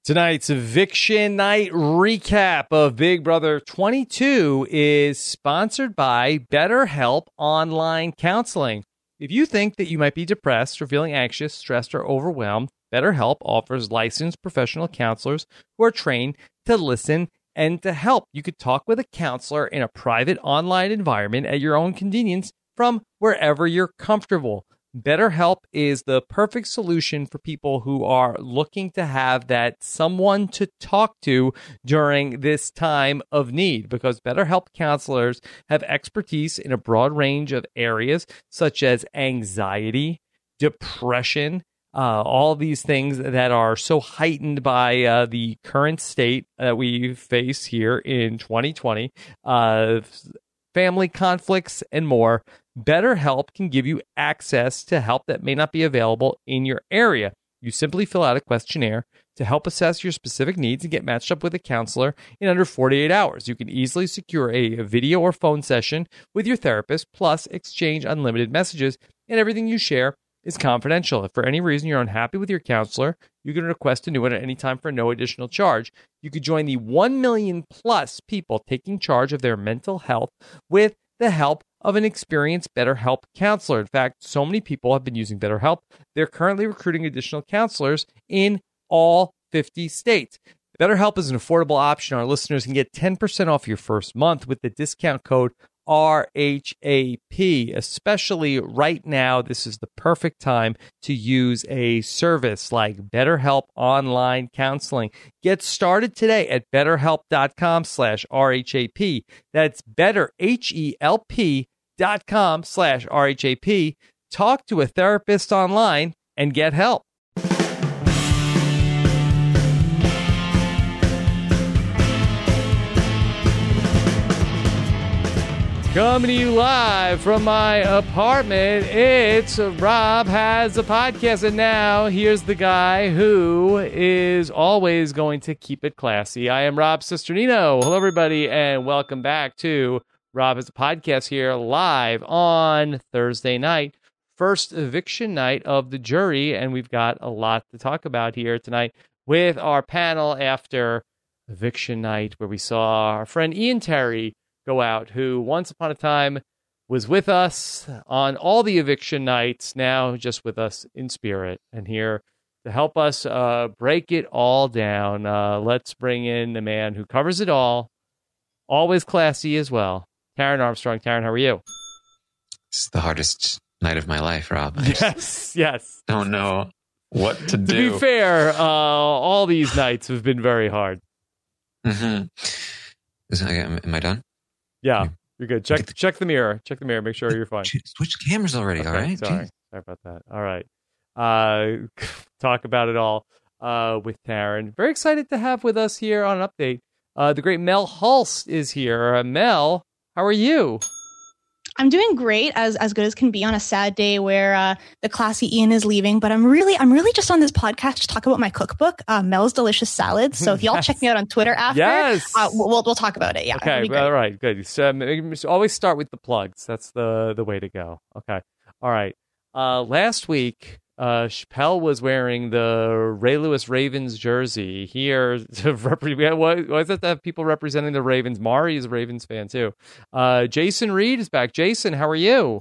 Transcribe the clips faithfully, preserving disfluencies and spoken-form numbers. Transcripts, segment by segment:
Tonight's eviction night recap of Big Brother twenty-two is sponsored by BetterHelp Online Counseling. If you think that you might be depressed or feeling anxious, stressed, or overwhelmed, BetterHelp offers licensed professional counselors who are trained to listen and to help. You could talk with a counselor in a private online environment at your own convenience from wherever you're comfortable. BetterHelp is the perfect solution for people who are looking to have that someone to talk to during this time of need, because BetterHelp counselors have expertise in a broad range of areas such as anxiety, depression, uh, all these things that are so heightened by uh, the current state that we face here in twenty twenty, uh, family conflicts, and more. BetterHelp can give you access to help that may not be available in your area. You simply fill out a questionnaire to help assess your specific needs and get matched up with a counselor in under forty-eight hours. You can easily secure a video or phone session with your therapist, plus exchange unlimited messages, and everything you share is confidential. If for any reason you're unhappy with your counselor, you can request a new one at any time for no additional charge. You could join the one million plus people taking charge of their mental health with the help of an experienced BetterHelp counselor. In fact, so many people have been using BetterHelp, they're currently recruiting additional counselors in all fifty states. BetterHelp is an affordable option. Our listeners can get ten percent off your first month with the discount code R H A P. Especially right now, this is the perfect time to use a service like BetterHelp Online Counseling. Get started today at betterhelp.com slash RHAP. That's better, H E L P dot com slash RHAP. Talk to a therapist online and get help. Coming to you live from my apartment, it's Rob Has a Podcast. And now here's the guy who is always going to keep it classy. I am Rob Cesternino. Hello, everybody, and welcome back to Rob Has a Podcast here live on Thursday night, first eviction night of the jury. And we've got a lot to talk about here tonight with our panel after eviction night, where we saw our friend Ian Terry go out, who once upon a time was with us on all the eviction nights, now just with us in spirit, and here to help us uh, break it all down. Uh, let's bring in the man who covers it all, always classy as well, Taran Armstrong. Taran, how are you? It's the hardest night of my life, Rob. I yes, yes. Don't know what to do. To be fair, uh, all these nights have been very hard. Mm-hmm. Is, am I done? Yeah, you're good. Check check the mirror. Check the mirror. Make sure you're fine. Switch cameras already. Okay, all right. Sorry. Jeez. Sorry about that. All right. Uh, talk about it all uh, with Taran. Very excited to have with us here on an update. Uh, the great Mel Hulst is here. Uh, Mel, how are you? I'm doing great, as as good as can be on a sad day where uh, the classy Ian is leaving. But I'm really, I'm really just on this podcast to talk about my cookbook, uh, Mel's Delicious Salads. So if y'all yes. check me out on Twitter after, yes. uh, we'll we'll talk about it. Yeah. Okay. All right. Good. So um, always start with the plugs. That's the the way to go. Okay. All right. Uh, last week, uh, Chappelle was wearing the Ray Lewis Ravens jersey here to represent. Why, why is that to have people representing the Ravens? Mari is a Ravens fan too. Uh, Jason Reed is back. Jason, how are you?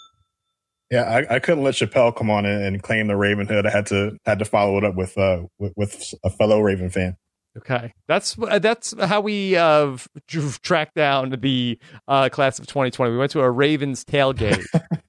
Yeah, I, I couldn't let Chappelle come on and, and claim the Ravenhood. I had to had to follow it up with uh with, with a fellow Raven fan. Okay, that's that's how we uh, tracked down the uh, class of twenty twenty. We went to a Ravens tailgate.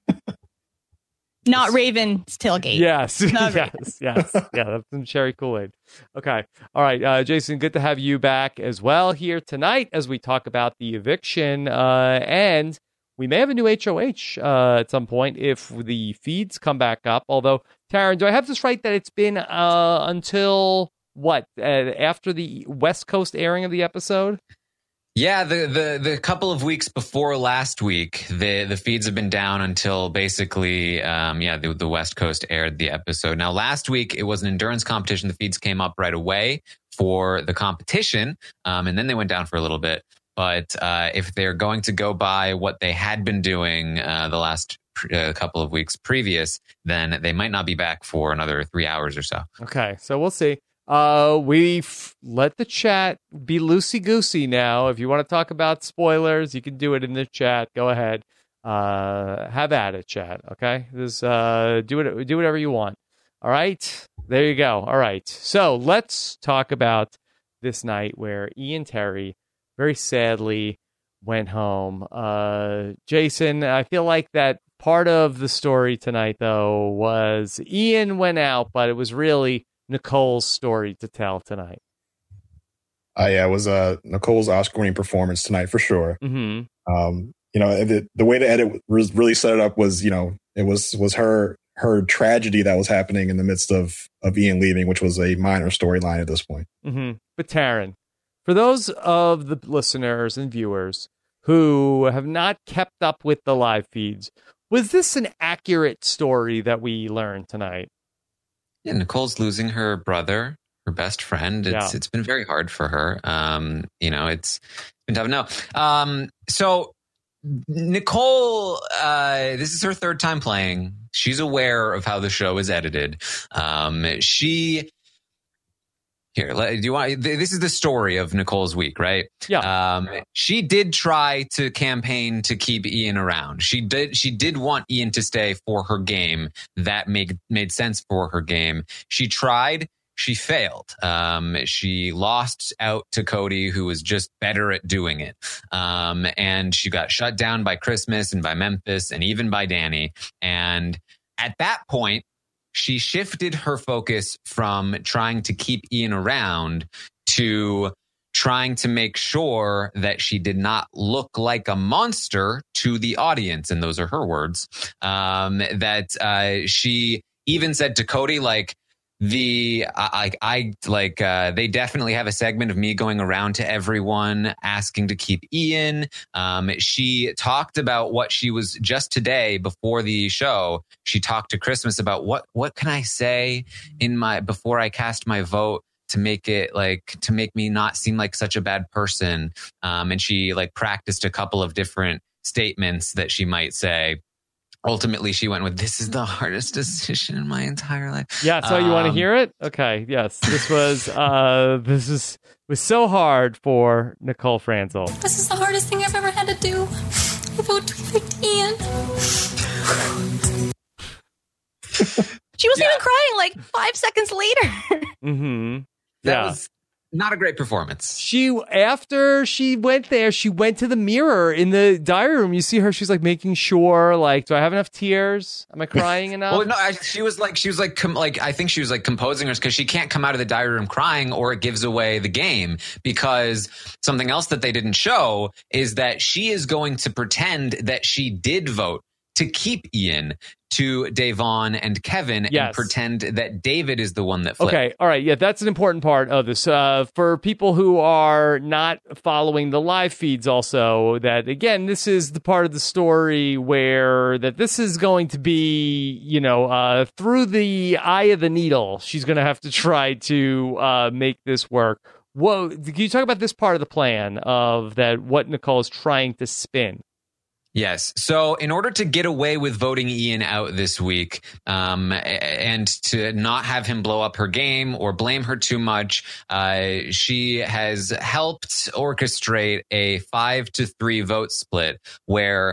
Not Raven's tailgate. Yes, Not yes, yes. Yeah, that's some cherry Kool-Aid. Okay, all right, uh, Jason, good to have you back as well here tonight as we talk about the eviction, uh, and we may have a new H O H uh, at some point if the feeds come back up. Although, Taran, do I have this right that it's been uh, until what uh, after the West Coast airing of the episode? Yeah, the, the the couple of weeks before last week, the the feeds have been down until basically, um, yeah, the, the West Coast aired the episode. Now, last week, it was an endurance competition. The feeds came up right away for the competition, um, and then they went down for a little bit. But uh, if they're going to go by what they had been doing uh, the last uh, couple of weeks previous, then they might not be back for another three hours or so. Okay, so we'll see. Uh, we've let the chat be loosey-goosey now. If you want to talk about spoilers, you can do it in the chat. Go ahead. Uh, have at it, chat. Okay? This, uh, do it, do whatever you want. All right? There you go. All right. So let's talk about this night where Ian Terry very sadly went home. Uh, Jason, I feel like that part of the story tonight, though, was Ian went out, but it was really Nicole's story to tell tonight. Uh, yeah, it was uh, Nicole's Oscar-winning performance tonight for sure. Mm-hmm. Um, you know, the, the way the edit was really set it up was, you know, it was was her her tragedy that was happening in the midst of of Ian leaving, which was a minor storyline at this point. Mm-hmm. But Taryn, for those of the listeners and viewers who have not kept up with the live feeds, was this an accurate story that we learned tonight? Yeah, Nicole's losing her brother, her best friend. It's Yeah. it's been very hard for her. Um, you know, it's been tough. No. Um, so Nicole, uh, this is her third time playing. She's aware of how the show is edited. Um, she here, let- do you want? This is the story of Nicole's week, right? Yeah. Um, she did try to campaign to keep Ian around. She did. She did want Ian to stay for her game. That made made sense for her game. She tried. She failed. Um, she lost out to Cody, who was just better at doing it. Um, and she got shut down by Christmas and by Memphis and even by Danny. And at that point, she shifted her focus from trying to keep Ian around to trying to make sure that she did not look like a monster to the audience. And those are her words. Um, that uh, she even said to Cody, like, The I I like uh, they definitely have a segment of me going around to everyone asking to keep Ian. Um, she talked about what she was just today before the show. She talked to Christmas about what what can I say in my before I cast my vote to make it like to make me not seem like such a bad person. Um, and she like practiced a couple of different statements that she might say. Ultimately, she went with, "This is the hardest decision in my entire life." Yeah, so you want to Um, hear it? Okay, yes. This was uh this is was so hard for Nicole Franzel. This is the hardest thing I've ever had to do. I vote to evict Ian. She wasn't Yeah. even crying like five seconds later. Mm-hmm. That Yeah. was not a great performance. She after she went there, she went to the mirror in the diary room. You see her; she's like making sure, like, do I have enough tears? Am I crying enough? Well, no, I, she was like, she was like, com- like, I think she was like composing her because she can't come out of the diary room crying or it gives away the game. Because something else that they didn't show is that she is going to pretend that she did vote to keep Ian to Davon and Kevin Yes. and pretend that David is the one that flipped. Okay, all right, yeah, that's an important part of this. Uh, for people who are not following the live feeds, also, that again, this is the part of the story where that this is going to be, you know, uh, through the eye of the needle. She's going to have to try to uh, make this work. Whoa, can you talk about this part of the plan of that? What Nicole is trying to spin? Yes. So in order to get away with voting Ian out this week, um, and to not have him blow up her game or blame her too much, uh, she has helped orchestrate a five to three vote split where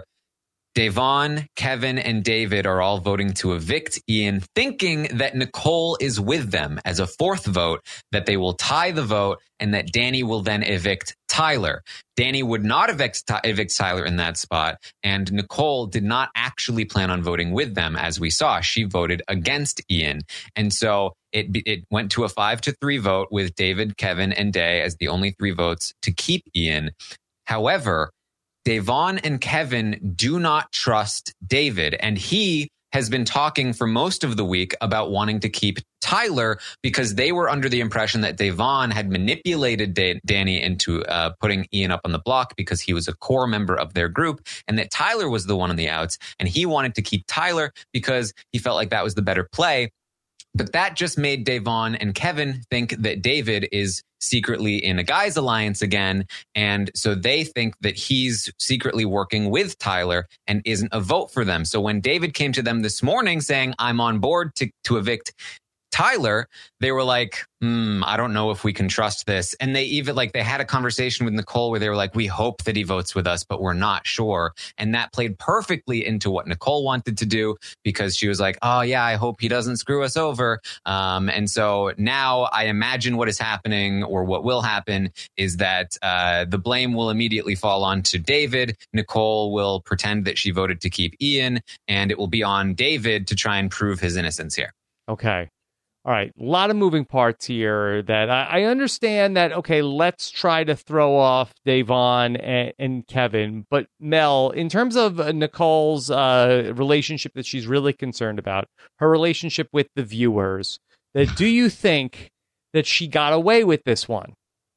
Davon, Kevin, and David are all voting to evict Ian, thinking that Nicole is with them as a fourth vote, that they will tie the vote, and that Danny will then evict Tyler. Danny would not evict, evict Tyler in that spot, and Nicole did not actually plan on voting with them, as we saw. She voted against Ian. And so it, it went to a five to three vote with David, Kevin, and Day as the only three votes to keep Ian. However, Davon and Kevin do not trust David, and he has been talking for most of the week about wanting to keep Tyler because they were under the impression that Davon had manipulated da- Danny into uh, putting Ian up on the block because he was a core member of their group, and that Tyler was the one on the outs, and he wanted to keep Tyler because he felt like that was the better play. But that just made Davon and Kevin think that David is secretly in a guy's alliance again. And so they think that he's secretly working with Tyler and isn't a vote for them. So when David came to them this morning saying, I'm on board to, to evict Tyler, they were like, hmm, I don't know if we can trust this. And they even like they had a conversation with Nicole where they were like, we hope that he votes with us, but we're not sure. And that played perfectly into what Nicole wanted to do, because she was like, oh yeah, I hope he doesn't screw us over. Um, and so now I imagine what is happening, or what will happen, is that uh, the blame will immediately fall onto David. Nicole will pretend that she voted to keep Ian, and it will be on David to try and prove his innocence here. Okay. All right, a lot of moving parts here that I, I understand that, okay, let's try to throw off Davon and, and Kevin. But Mel, in terms of uh, Nicole's uh, relationship that she's really concerned about, her relationship with the viewers, that do you think that she got away with this one?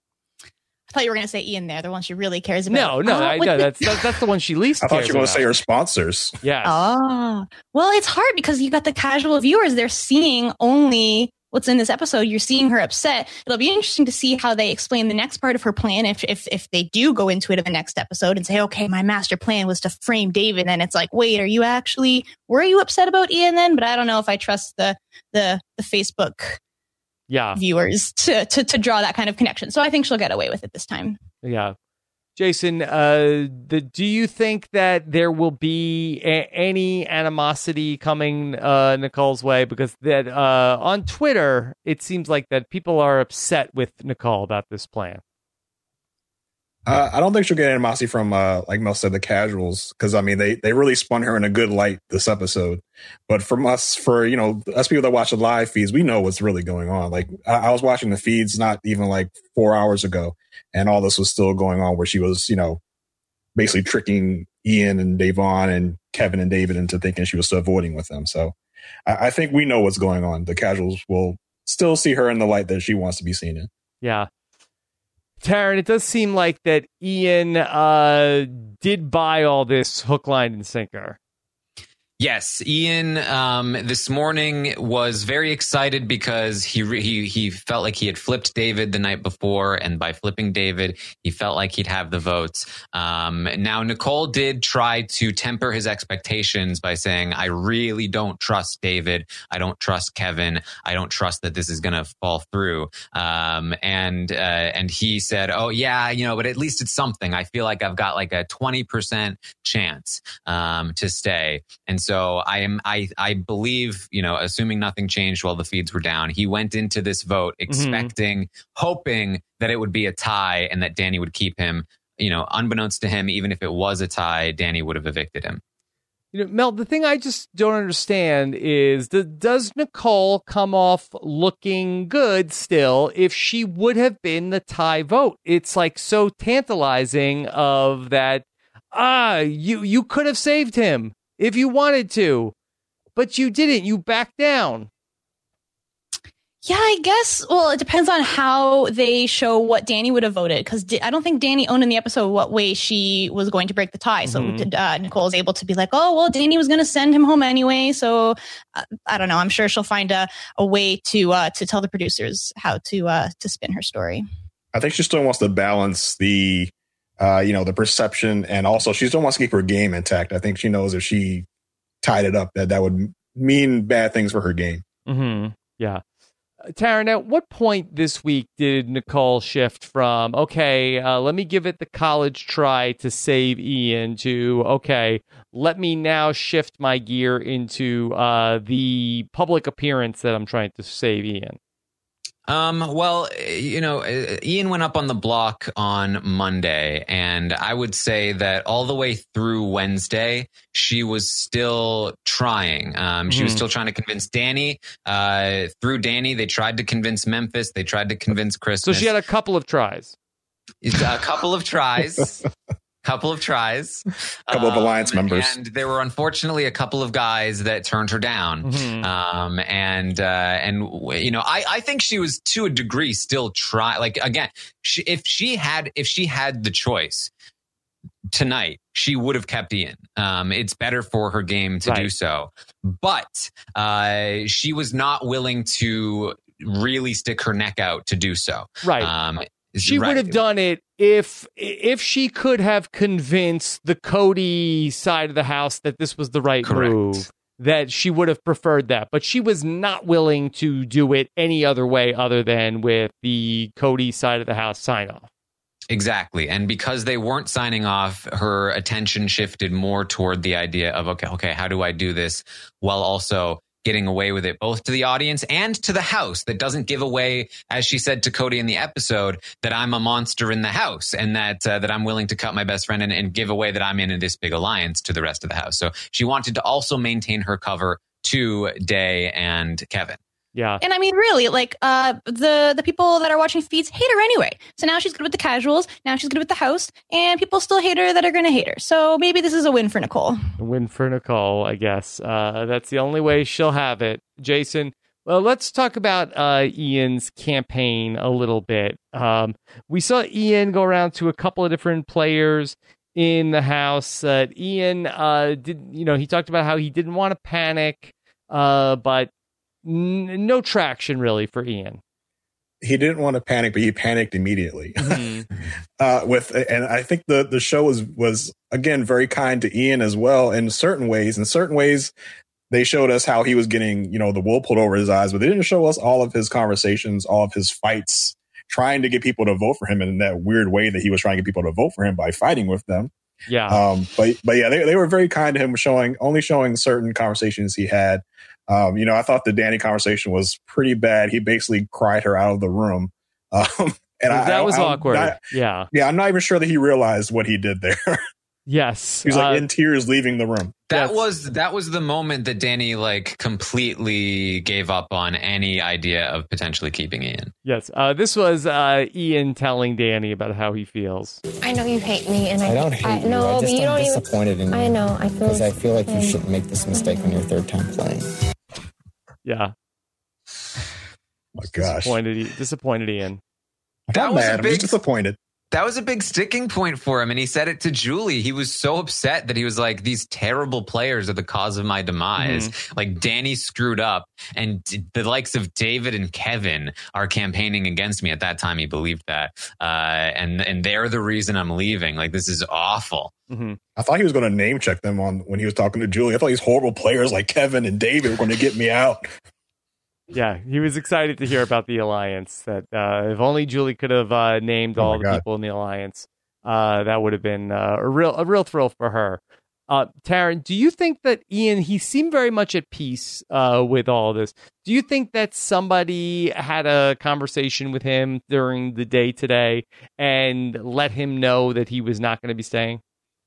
I thought you were going to say Ian there, the one she really cares about. No, no, uh, I, no that's, that's that's the one she least I cares thought you were going to about. say her sponsors. Yes. Oh, well, it's hard because you got the casual viewers. They're seeing only what's in this episode. You're seeing her upset. It'll be interesting to see how they explain the next part of her plan. If if if they do go into it in the next episode and say, okay, my master plan was to frame David, then it's like, wait, are you actually, were you upset about Ian then? But I don't know if I trust the the the Facebook yeah. viewers to, to to draw that kind of connection. So I think she'll get away with it this time. Yeah. Jason, uh, the, do you think that there will be a- any animosity coming uh, Nicole's way? Because that uh, on Twitter, it seems like that people are upset with Nicole about this plan. Uh, I don't think she'll get animosity from, uh, like Mel said, the casuals, because I mean they they really spun her in a good light this episode. But from us, for you know us people that watch the live feeds, we know what's really going on. Like I, I was watching the feeds not even like four hours ago, and all this was still going on, where she was you know basically tricking Ian and Davon and Kevin and David into thinking she was still voting with them. So I, I think we know what's going on. The casuals will still see her in the light that she wants to be seen in. Yeah. Taryn, it does seem like that Ian uh, did buy all this hook, line, and sinker. Yes, Ian um, this morning was very excited because he re- he he felt like he had flipped David the night before, and by flipping David, he felt like he'd have the votes. Um, now, Nicole did try to temper his expectations by saying, "I really don't trust David. I don't trust Kevin. I don't trust that this is going to fall through." Um, and uh, and he said, "Oh yeah, you know, but at least it's something. I feel like I've got like a twenty percent chance um, to stay." And so So I am, I, I believe, you know, assuming nothing changed while the feeds were down, he went into this vote expecting, mm-hmm. hoping that it would be a tie and that Danny would keep him. You know, unbeknownst to him, even if it was a tie, Danny would have evicted him. You know, Mel, the thing I just don't understand is, the, does Nicole come off looking good still if she would have been the tie vote? It's like so tantalizing of that. Ah, you you could have saved him if you wanted to, but you didn't. You backed down. Yeah, I guess. Well, it depends on how they show what Danny would have voted, because D- I don't think Danny owned in the episode what way she was going to break the tie. Mm-hmm. So uh, Nicole is able to be like, oh, well, Danny was going to send him home anyway. So uh, I don't know. I'm sure she'll find a, a way to uh, to tell the producers how to uh, to spin her story. I think she still wants to balance the, uh, you know, the perception, and also she still wants to keep her game intact. I think she knows if she tied it up, that that would mean bad things for her game. Mm-hmm. Yeah. Taryn, at what point this week did Nicole shift from, okay, uh, let me give it the college try to save Ian, to, okay, let me now shift my gear into uh, the public appearance that I'm trying to save Ian? Um, well, you know, Ian went up on the block on Monday, and I would say that all the way through Wednesday, she was still trying. Um, she mm-hmm. was still trying to convince Danny. Uh, through Danny, they tried to convince Memphis. They tried to convince Christmas. So she had a couple of tries. A couple of tries. Couple of tries, a couple um, of alliance members, and there were unfortunately a couple of guys that turned her down. Mm-hmm. Um, and uh, and you know, I, I think she was to a degree still try. Like again, she, if she had if she had the choice tonight, she would have kept Ian. Um, it's better for her game to right. do so, but uh, she was not willing to really stick her neck out to do so. Right. Um, She right. would have done it if if she could have convinced the Cody side of the house that this was the right Correct. move. that she would have preferred that, but she was not willing to do it any other way other than with the Cody side of the house sign off. Exactly. And because they weren't signing off, her attention shifted more toward the idea of, okay, okay, how do I do this while also getting away with it, both to the audience and to the house, that doesn't give away, as she said to Cody in the episode, that I'm a monster in the house and that uh, that I'm willing to cut my best friend and, and give away that I'm in this big alliance to the rest of the house. So she wanted to also maintain her cover to Day and Kevin. Yeah. And I mean, really, like uh, the the people that are watching feeds hate her anyway. So now she's good with the casuals. Now she's good with the house. And people still hate her that are going to hate her. So maybe this is a win for Nicole. A win for Nicole, I guess. Uh, that's the only way she'll have it. Jason, well, let's talk about uh, Ian's campaign a little bit. Um, we saw Ian go around to a couple of different players in the house. Uh, Ian uh, did, you know, he talked about how he didn't want to panic, uh, but N- no traction really for Ian. He didn't want to panic, but he panicked immediately. Mm-hmm. uh, with and I think the the show was was again very kind to Ian as well in certain ways. In certain ways, they showed us how he was getting, you know, the wool pulled over his eyes, but they didn't show us all of his conversations, all of his fights, trying to get people to vote for him in that weird way that he was trying to get people to vote for him by fighting with them. Yeah. Um, but but yeah, they they were very kind to him, showing only showing certain conversations he had. Um, you know, I thought the Danny conversation was pretty bad. He basically cried her out of the room. Um, and that I, was I, awkward. Not, yeah. Yeah. I'm not even sure that he realized what he did there. Yes. He was like uh, in tears leaving the room. That Yes. was that was the moment that Danny like completely gave up on any idea of potentially keeping Ian. Yes. Uh, this was uh, Ian telling Danny about how he feels. I know you hate me, and I, I don't hate I, you. No, I just but you am don't disappointed even, in you. I know. I feel Because I feel like yeah. you shouldn't make this mistake on your third time playing. Yeah. Oh my gosh. Disappointed, disappointed Ian. I'm That not was a mad. I'm big- just disappointed. That was a big sticking point for him. And he said it to Julie. He was so upset that he was like, these terrible players are the cause of my demise. Mm-hmm. Like Danny screwed up and the likes of David and Kevin are campaigning against me. At that time, he believed that. Uh, and, and they're the reason I'm leaving. Like, this is awful. Mm-hmm. I thought he was going to name check them on when he was talking to Julie. I thought these horrible players like Kevin and David were going to get me out. Yeah, he was excited to hear about the alliance. That uh, if only Julie could have uh, named Oh all my the God. people in the alliance, uh, that would have been uh, a real a real thrill for her. Uh, Taryn, do you think that Ian? He seemed very much at peace uh, with all of this. Do you think that somebody had a conversation with him during the day today and let him know that he was not going to be staying?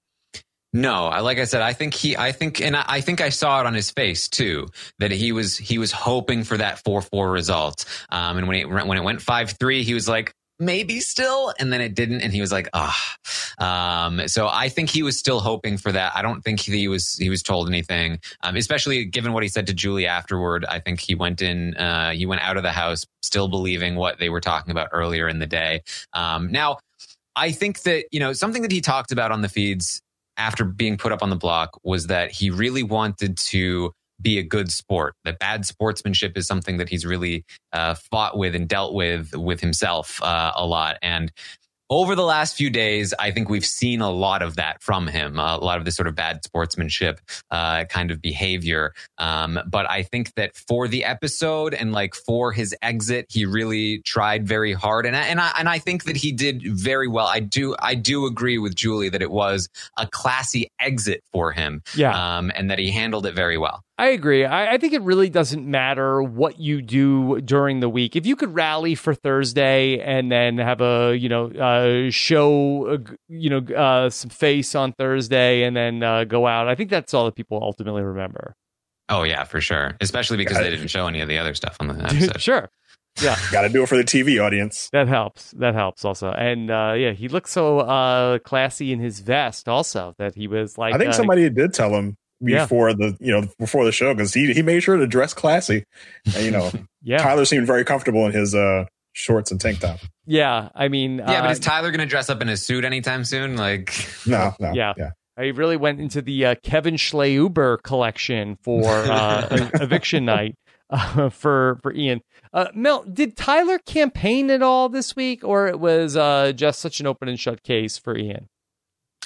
No, I like I said, I think he, I think, and I, I think I saw it on his face too, that he was he was hoping for that four four result. Um, and when it when it went five three, he was like, maybe still, and then it didn't, and he was like, ah. Um, so I think he was still hoping for that. I don't think he was he was told anything, um, especially given what he said to Julie afterward. I think he went in, uh, he went out of the house still believing what they were talking about earlier in the day. Um, now, I think that, you know, something that he talked about on the feeds after being put up on the block was that he really wanted to be a good sport. That bad sportsmanship is something that he's really uh, fought with and dealt with with himself uh, a lot. And over the last few days, I think we've seen a lot of that from him, uh, a lot of this sort of bad sportsmanship uh, kind of behavior. Um, but I think that for the episode and like for his exit, he really tried very hard, and I, and I and I think that he did very well. I do I do agree with Julie that it was a classy exit for him, Yeah. um, and that he handled it very well. I agree. I, I think it really doesn't matter what you do during the week. If you could rally for Thursday and then have a, you know, uh, show, uh, you know, uh, some face on Thursday and then uh, go out, I think that's all that people ultimately remember. Oh yeah, for sure. Especially because they didn't show any of the other stuff on the episode. Sure. Yeah. Got to do it for the T V audience. That helps. That helps also. And uh, yeah, he looked so uh, classy in his vest also that he was like, I think uh, somebody did tell him Yeah. before the you know before the show, because he he made sure to dress classy. And, you know, yeah. Tyler seemed very comfortable in his uh, shorts and tank top. Yeah. I mean, Yeah, uh, but is Tyler going to dress up in a suit anytime soon? Like, No, no, Yeah. yeah. I really went into the uh, Kevin Schleuber collection for uh, eviction night uh, for for Ian. Uh, Mel, did Tyler campaign at all this week, or it was uh, just such an open and shut case for Ian?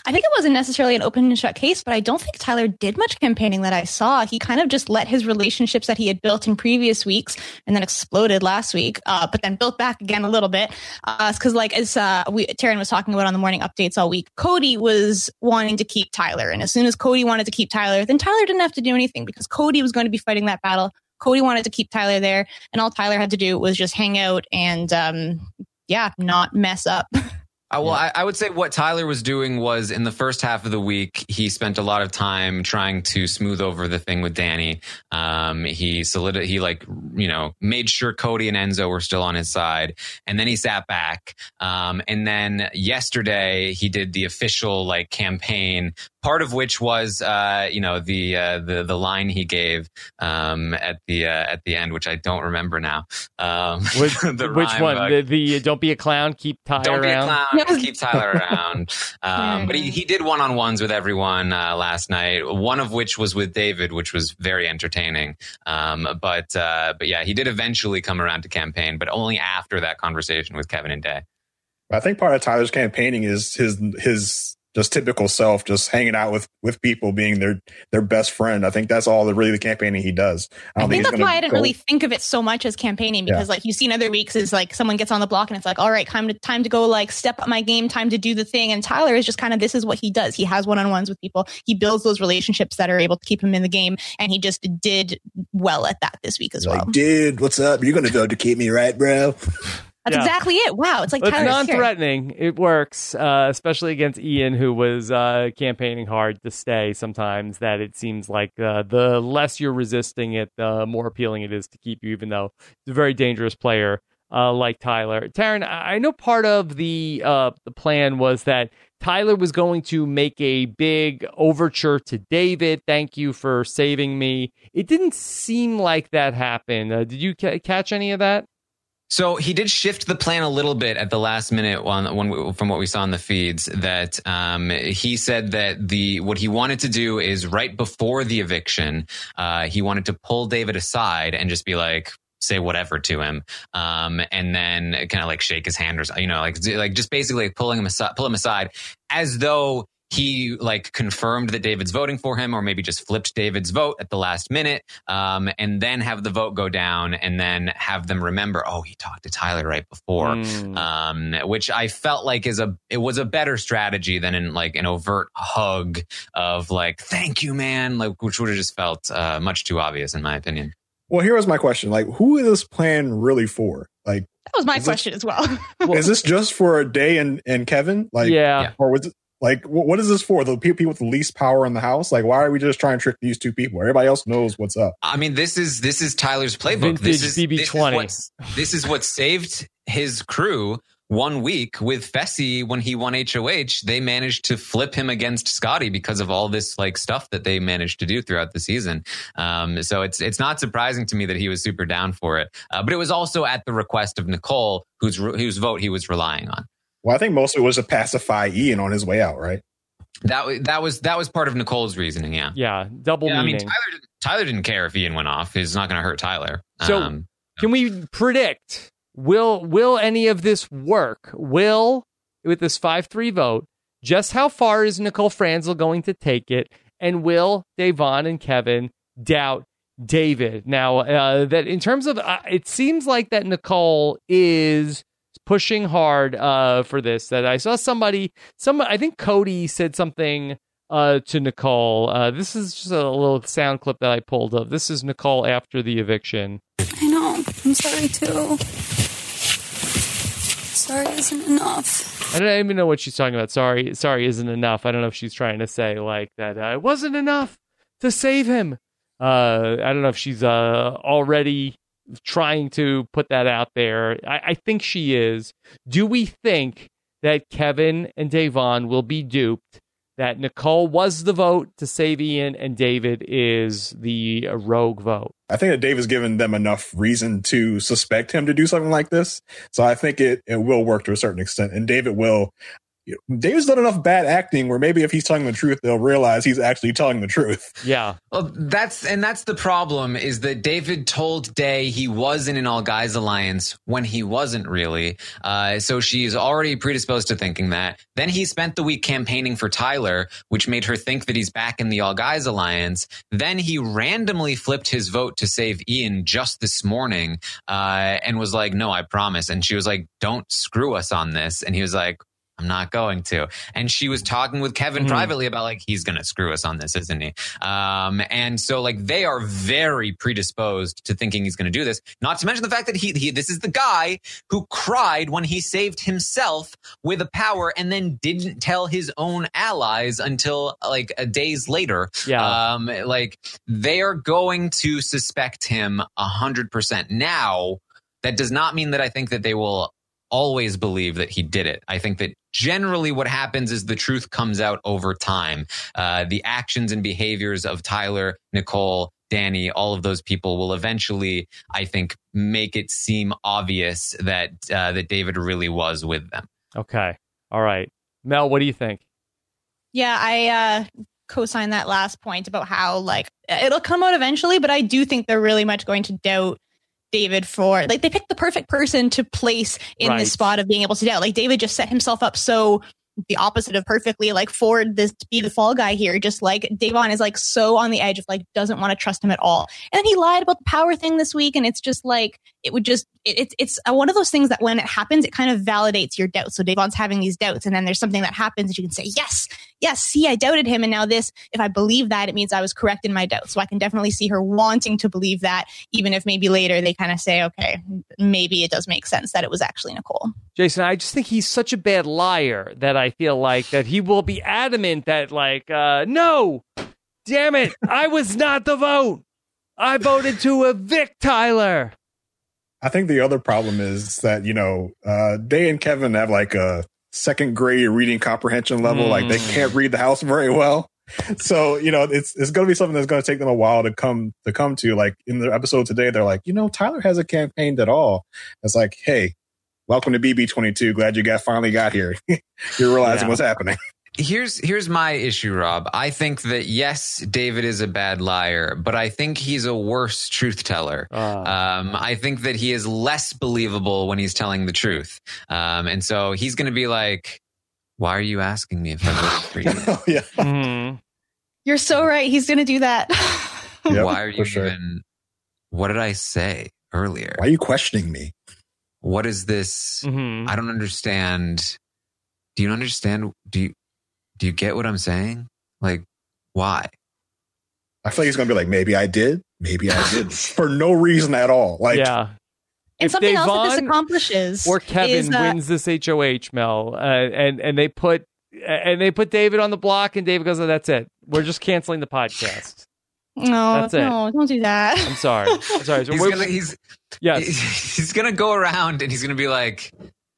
I think it wasn't necessarily an open and shut case, but I don't think Tyler did much campaigning that I saw. He kind of just let his relationships that he had built in previous weeks and then exploded last week, uh, but then built back again a little bit. Uh, cause like as, uh, we, Taryn was talking about on the morning updates all week, Cody was wanting to keep Tyler. And as soon as Cody wanted to keep Tyler, then Tyler didn't have to do anything because Cody was going to be fighting that battle. Cody wanted to keep Tyler there, and all Tyler had to do was just hang out and, um, yeah, not mess up. Uh, well, I, I would say what Tyler was doing was in the first half of the week, he spent a lot of time trying to smooth over the thing with Danny. Um, he solid, he like, you know, made sure Cody and Enzo were still on his side. And then he sat back. Um, and then yesterday he did the official like campaign, part of which was, uh, you know, the, uh, the, the line he gave, um, at the, uh, at the end, which I don't remember now. Um, which, the which rhyme, one? uh, the, the don't be a clown, keep Ty don't around. be a clown. Keep Tyler around. Um, but he, he did one-on-ones with everyone uh, last night, one of which was with David, which was very entertaining. Um, but uh, but yeah, he did eventually come around to campaign, but only after that conversation with Kevin and Day. I think part of Tyler's campaigning is his his just typical self, just hanging out with, with people, being their their best friend. I think that's all the really the campaigning he does. I, don't I think, think that's why I didn't go, really think of it so much as campaigning because, yeah. like, you see in other weeks is like someone gets on the block and it's like, all right, time to time to go like step up my game, time to do the thing. And Tyler is just kind of this is what he does. He has one on ones with people. He builds those relationships that are able to keep him in the game, and he just did well at that this week as well. Like, dude, what's up? You're gonna vote to keep me, right, bro? That's yeah. exactly it. Wow. It's like it's Tyler's non-threatening. Here. It works, uh, especially against Ian, who was uh, campaigning hard to stay sometimes, that it seems like uh, the less you're resisting it, the more appealing it is to keep you, even though it's a very dangerous player uh, like Tyler. Taryn, I know part of the uh, the plan was that Tyler was going to make a big overture to David. Thank you for saving me. It didn't seem like that happened. Uh, did you ca- catch any of that? So he did shift the plan a little bit at the last minute when, when we, from what we saw in the feeds, that um, he said that the what he wanted to do is right before the eviction, uh, he wanted to pull David aside and just be like, say whatever to him, um, and then kind of like shake his hand or, you know, like like just basically pulling him aside, pull him aside as though he like confirmed that David's voting for him, or maybe just flipped David's vote at the last minute, um, and then have the vote go down, and then have them remember, oh, he talked to Tyler right before, mm. um, which I felt like is a it was a better strategy than in like an overt hug of like, thank you, man, like which would have just felt uh, much too obvious in my opinion. Well, here was my question: like, who is this plan really for? Like, that was my question this, as well. Is this just for Day and and Kevin? Like, yeah, or was it? Like, what is this for? The people with the least power in the house? Like, why are we just trying to trick these two people? Everybody else knows what's up. I mean, this is this is Tyler's playbook. Vintage this is B B twenty. This is, what, this is what saved his crew one week with Fessy when he won H O H. They managed to flip him against Scotty because of all this like stuff that they managed to do throughout the season. Um, so it's it's not surprising to me that he was super down for it. Uh, but it was also at the request of Nicole, whose whose vote he was relying on. Well, I think most of it was to pacify Ian on his way out, right? That that was that was part of Nicole's reasoning, yeah. Yeah, double yeah, meaning. I mean, Tyler didn't, Tyler didn't care if Ian went off. He's not going to hurt Tyler. So, um, can we predict, will will any of this work? Will, with this five three vote, just how far is Nicole Franzel going to take it? And will Da'Vonne and Kevin doubt David? Now, uh, that in terms of, uh, it seems like that Nicole is pushing hard uh, for this. That I saw somebody, some I think Cody said something uh, to Nicole. Uh, this is just a little sound clip that I pulled up. This is Nicole after the eviction. I know. I'm sorry too. Sorry isn't enough. I don't even know what she's talking about. Sorry, sorry isn't enough. I don't know if she's trying to say like that uh, it wasn't enough to save him. Uh, I don't know if she's uh, already trying to put that out there. I, I think she is. Do we think that Kevin and Da'Vonne will be duped? That Nicole was the vote to save Ian and David is the rogue vote? I think that Dave has given them enough reason to suspect him to do something like this. So I think it, it will work to a certain extent. And David will, Dave's done enough bad acting where maybe if he's telling the truth, they'll realize he's actually telling the truth. Yeah. Well, that's and that's the problem is that David told Day he was in an all guys alliance when he wasn't really. Uh, so she's already predisposed to thinking that. Then he spent the week campaigning for Tyler, which made her think that he's back in the all guys alliance. Then he randomly flipped his vote to save Ian just this morning uh, and was like, no, I promise. And she was like, don't screw us on this. And he was like, I'm not going to. And she was talking with Kevin mm-hmm. privately about like, he's going to screw us on this, isn't he? Um, and so like they are very predisposed to thinking he's going to do this. Not to mention the fact that he, he, this is the guy who cried when he saved himself with a power and then didn't tell his own allies until like a days later. Yeah. Um, like they are going to suspect him a hundred percent. Now, that does not mean that I think that they will always believe that he did it. I think that generally what happens is the truth comes out over time. Uh, the actions and behaviors of Tyler, Nicole, Danny, all of those people will eventually, I think, make it seem obvious that uh, that David really was with them. Okay. All right. Mel, what do you think? Yeah, I uh, co-sign that last point about how like it'll come out eventually, but I do think they're really much going to doubt David for like they picked the perfect person to place in right. this spot of being able to doubt. Like David just set himself up so the opposite of perfectly, like for this to be the fall guy here. Just like Davon is like so on the edge of like doesn't want to trust him at all. And then he lied about the power thing this week, and it's just like it would just it, it's it's one of those things that when it happens, it kind of validates your doubts. So Davon's having these doubts, and then there's something that happens that you can say, yes, yes, see, I doubted him, and now this. If I believe that, it means I was correct in my doubts. So I can definitely see her wanting to believe that, even if maybe later they kind of say, okay, maybe it does make sense that it was actually Nicole. Jason, I just think he's such a bad liar that I feel like that he will be adamant that like, uh, no, damn it, I was not the vote. I voted to evict Tyler. I think the other problem is that, you know, uh, Day and Kevin have like a second grade reading comprehension level. Mm. Like they can't read the house very well. So, you know, it's it's going to be something that's going to take them a while to come to come to. Like in the episode today, they're like, you know, Tyler hasn't campaigned at all. It's like, hey, welcome to B B twenty-two. Glad you got finally got here. You're realizing yeah. what's happening. Here's here's my issue, Rob. I think that, yes, David is a bad liar, but I think he's a worse truth teller. Uh. Um, I think that he is less believable when he's telling the truth. Um, and so he's going to be like, why are you asking me if I voted for you? Oh, yeah. Mm-hmm. You're so right. He's going to do that. Yep, why are you sure. even... What did I say earlier? Why are you questioning me? What is this? Mm-hmm. I don't understand. Do you understand? Do you... Do you get what I'm saying? Like, why? I feel like he's going to be like, maybe I did, maybe I did, for no reason at all. Like, yeah. And if something Davon else that this accomplishes, or Kevin is, uh, wins this H O H, Mel, uh, and and they put and they put David on the block, and David goes, "Oh, that's it. We're just canceling the podcast." No, that's it. no, don't do that. I'm sorry. I'm sorry. So he's, gonna, he's yes. He's gonna go around and he's gonna be like,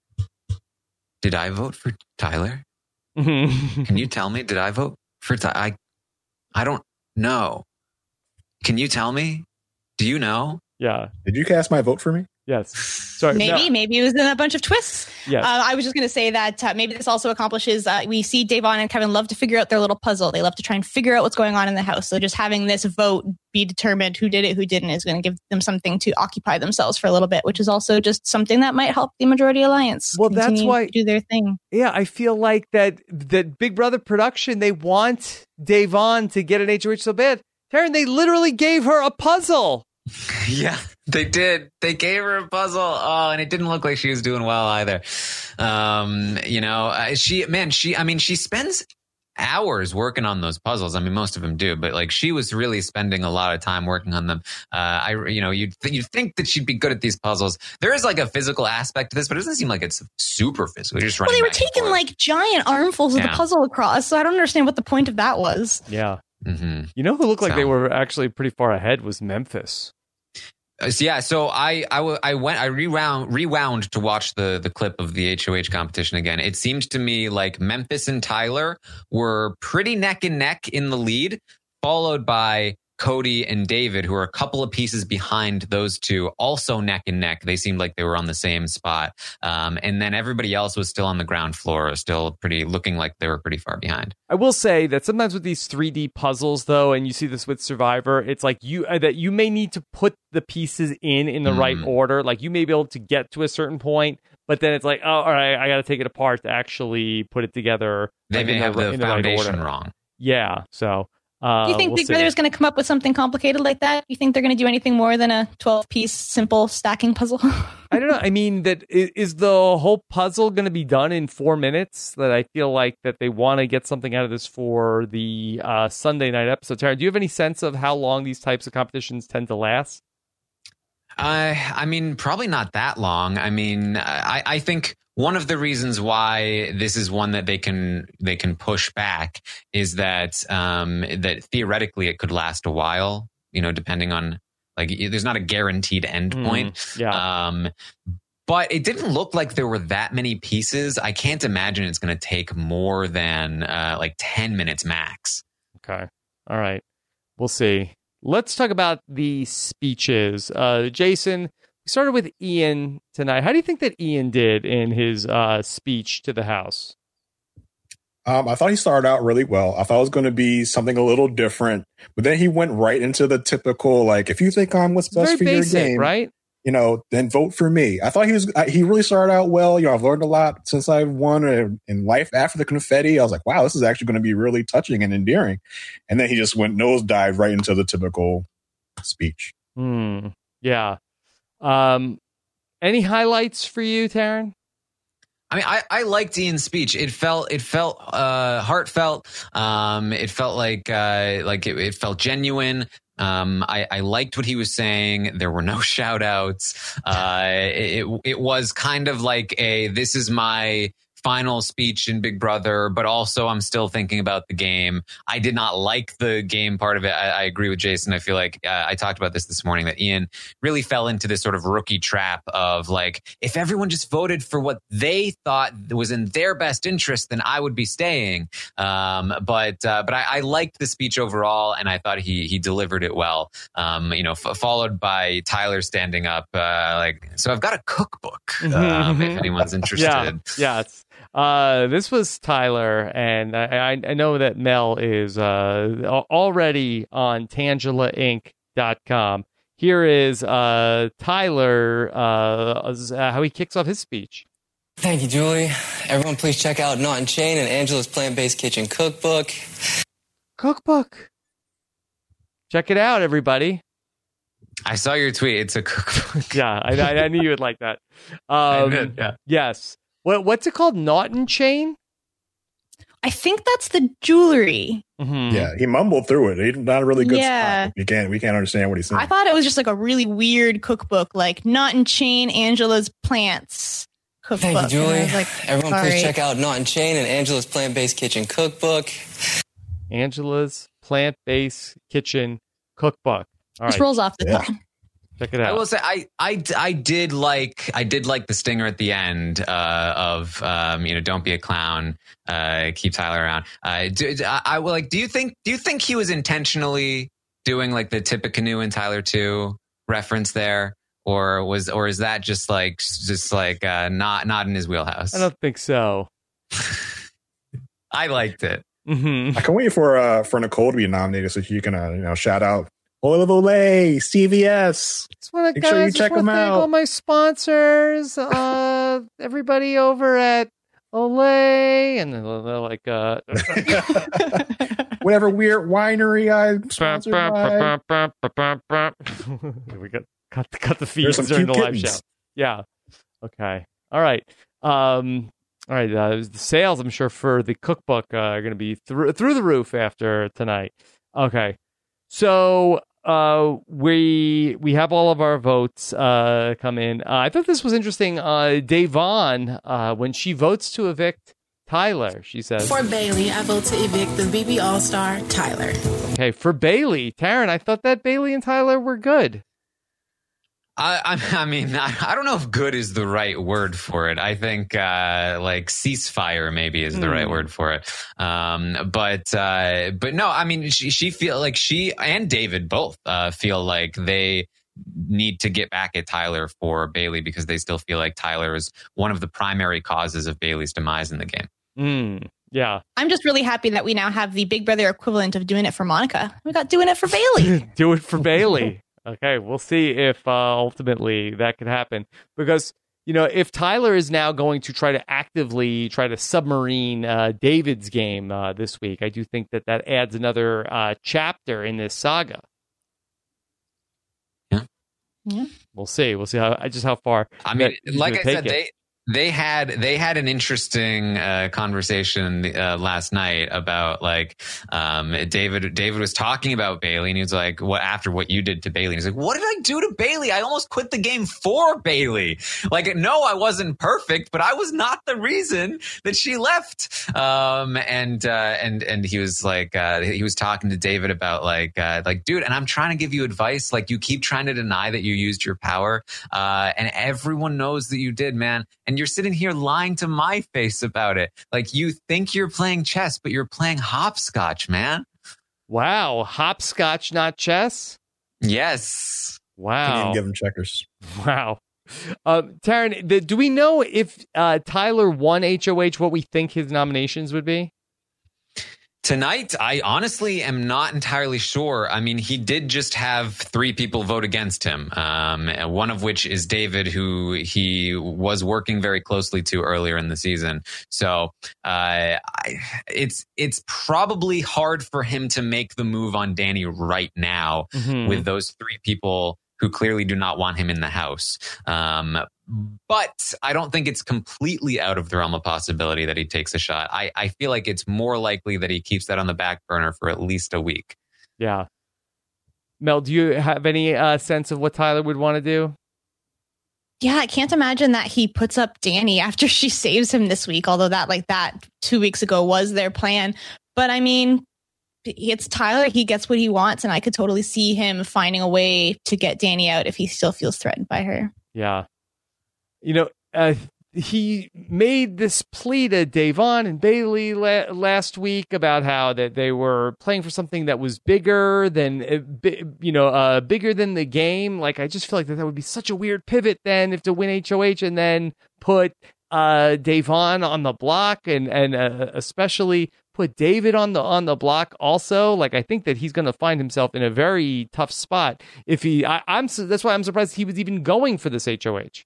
"Did I vote for Tyler? Can you tell me? Did I vote for Tyler? I, I don't know. Can you tell me? Do you know?" Yeah. Did you cast my vote for me? Yes. Sorry. Maybe, no. maybe it was in a bunch of twists. Yes. Uh, I was just going to say that uh, maybe this also accomplishes, uh, we see Davon and Kevin love to figure out their little puzzle. They love to try and figure out what's going on in the house. So just having this vote be determined who did it, who didn't, is going to give them something to occupy themselves for a little bit, which is also just something that might help the Majority Alliance. Well, that's why do their thing. Yeah, I feel like that that Big Brother production, they want Davon to get an H O H so bad. Taryn, they literally gave her a puzzle. Yeah, they did. They gave her a puzzle. Oh, and it didn't look like she was doing well either. Um, you know, uh, she, man, she, I mean, she spends hours working on those puzzles. I mean, most of them do, but like she was really spending a lot of time working on them. Uh, I, you know, you'd, th- you'd think that she'd be good at these puzzles. There is like a physical aspect to this, but it doesn't seem like it's super physical. You're just running well, they were back and taking forth. like giant armfuls of Yeah. the puzzle across. So I don't understand what the point of that was. Yeah. Mm-hmm. You know who looked like So- they were actually pretty far ahead was Memphis. Uh, so yeah, so I, I, w- I went, I rewound, rewound to watch the, the clip of the H O H competition again. It seemed to me like Memphis and Tyler were pretty neck and neck in the lead, followed by Cody and David, who are a couple of pieces behind those two, also neck and neck. They seemed like they were on the same spot. Um, and then everybody else was still on the ground floor, still pretty looking like they were pretty far behind. I will say that sometimes with these three D puzzles, though, and you see this with Survivor, it's like you uh, that you may need to put the pieces in in the mm. right order. Like you may be able to get to a certain point, but then it's like, oh, all right, I got to take it apart to actually put it together. They like, may have the, the foundation right wrong. Yeah, so... Uh, Do you think we'll Big see. Brother is going to come up with something complicated like that? Do you think they're going to do anything more than a twelve-piece simple stacking puzzle? I don't know. I mean, that is, is the whole puzzle going to be done in four minutes? That I feel like that they want to get something out of this for the uh, Sunday night episode. Tara, do you have any sense of how long these types of competitions tend to last? Uh, I mean, probably not that long. I mean, I, I think one of the reasons why this is one that they can they can push back is that um, that theoretically it could last a while. You know, depending on like, there's not a guaranteed end point. Mm, yeah. Um, but it didn't look like there were that many pieces. I can't imagine it's going to take more than uh, like ten minutes max. Okay. All right. We'll see. Let's talk about the speeches. Uh, Jason, we started with Ian tonight. How do you think that Ian did in his uh, speech to the House? Um, I thought he started out really well. I thought it was going to be something a little different, but then he went right into the typical, like, if you think I'm what's It's best very for basic, your game, right? you know, then vote for me. I thought he was, he really started out well. You know, I've learned a lot since I won in life after the confetti. I was like, wow, this is actually going to be really touching and endearing. And then he just went nosedive right into the typical speech. Hmm. Yeah. Um, any highlights for you, Taryn? I mean, I, I liked Ian's speech. It felt it felt uh, heartfelt. Um, it felt like uh, like it, it felt genuine. Um, I, I liked what he was saying. There were no shout outs. Uh, it, it, it was kind of like a, this is my final speech in Big Brother, but also I'm still thinking about the game. I did not like the game part of it. I, I agree with Jason. I feel like uh, I talked about this this morning, that Ian really fell into this sort of rookie trap of like, if everyone just voted for what they thought was in their best interest, then I would be staying. Um, but uh, but I, I liked the speech overall, and I thought he he delivered it well. Um, you know, f- followed by Tyler standing up, uh, like, so I've got a cookbook um, if anyone's interested. Yeah, yeah. It's, uh, this was Tyler, and I, I know that Mel is uh, already on Tangela Inc dot com. Here is uh, Tyler, uh, how he kicks off his speech. Thank you, Julie. Everyone, please check out Knot and Chain and Angela's Plant-Based Kitchen Cookbook. Cookbook. Check it out, everybody. I saw your tweet. It's a cookbook. Yeah, I, I, I knew you would like that. Um, did, yeah. Yes. What What's it called? Knot and Chain? I think that's the jewelry. Mm-hmm. Yeah, he mumbled through it. He's not a really good Yeah. spot. You can't, we can't understand what he's saying. I thought it was just like a really weird cookbook, like Knot and Chain, Angela's Plants Cookbook. Thank you, And Julie. I was like, Everyone, sorry. please check out Knot and Chain and Angela's Plant-Based Kitchen Cookbook. Angela's Plant-Based Kitchen Cookbook. All Just right, rolls off the Yeah. tongue. check it I out. will say I, I, I did like I did like the stinger at the end uh, of um, you know, don't be a clown, uh, keep Tyler around. Uh, do, I, I will like. Do you think do you think he was intentionally doing like the Tippecanoe and Tyler two reference there, or was or is that just like just like uh, not not in his wheelhouse? I don't think so. I liked it. Mm-hmm. I can wait for uh, for Nicole to be nominated so she can uh, you know, shout out Olive Olay, C V S. Just want to Make sure you guys, check just want to them thank out. all my sponsors, uh, everybody over at Olay, and they're like, uh, Whatever weird winery I'm sponsored by. we got cut cut the There's feeds some during cute the live kittens. show. Yeah. Okay. All right. Um. All right. Uh, the sales, I'm sure, for the cookbook uh, are going to be through through the roof after tonight. Okay. So uh, we we have all of our votes uh, come in. Uh, I thought this was interesting. Uh, Davon, uh, when she votes to evict Tyler, she says, For Bailey, I vote to evict the B B All-Star, Tyler. okay, for Bailey. Taryn, I thought that Bailey and Tyler were good. I, I mean, I, I don't know if good is the right word for it. I think uh, like ceasefire maybe is the mm. right word for it. Um, but uh, but no, I mean, she, she feel like she and David both uh, feel like they need to get back at Tyler for Bailey because they still feel like Tyler is one of the primary causes of Bailey's demise in the game. Mm. Yeah. I'm just really happy that we now have the Big Brother equivalent of doing it for Monica. We got doing it for Bailey. Do it for Bailey. Okay, we'll see if uh, ultimately that can happen. Because, you know, if Tyler is now going to try to actively try to submarine uh, David's game uh, this week, I do think that that adds another uh, chapter in this saga. Yeah. Yeah. We'll see. We'll see how just how far. I mean, that, like I said, it. they they had they had an interesting uh, conversation uh, last night about like um, David. David was talking about Bailey, and he was like, "What after what you did to Bailey?" And he's like, "What did I do to Bailey? I almost quit the game for Bailey. Like, no, I wasn't perfect, but I was not the reason that she left." Um, and uh, and and he was like, uh, he was talking to David about like, uh, like, dude, and I'm trying to give you advice. Like, you keep trying to deny that you used your power, uh, and everyone knows that you did, man. And you're sitting here lying to my face about it. Like, you think you're playing chess, but you're playing hopscotch, man. Wow. Hopscotch, not chess? Yes. Wow. Can't even give him checkers. Wow. Um, Taryn, the, do we know if uh, Tyler won H O H, what we think his nominations would be? Tonight, I honestly am not entirely sure. I mean, he did just have three people vote against him, um, one of which is David, who he was working very closely to earlier in the season. So uh, I, it's it's probably hard for him to make the move on Danny right now mm-hmm. with those three people who clearly do not want him in the house. Um, but I don't think it's completely out of the realm of possibility that he takes a shot. I, I feel like it's more likely that he keeps that on the back burner for at least a week. Yeah. Mel, do you have any uh, sense of what Tyler would want to do? Yeah, I can't imagine that he puts up Danny after she saves him this week, although that like that two weeks ago was their plan. But I mean, it's Tyler. He gets what he wants, and I could totally see him finding a way to get Danny out if he still feels threatened by her. Yeah. You know, uh, he made this plea to Davon and Bailey la- last week about how that they were playing for something that was bigger than, uh, bi- you know, uh, bigger than the game. Like, I just feel like that, that would be such a weird pivot then if to win H O H and then put uh, Davon on the block and, and uh, especially put David on the on the block also. Like, I think that he's going to find himself in a very tough spot if he I, I'm that's why I'm surprised he was even going for this H O H.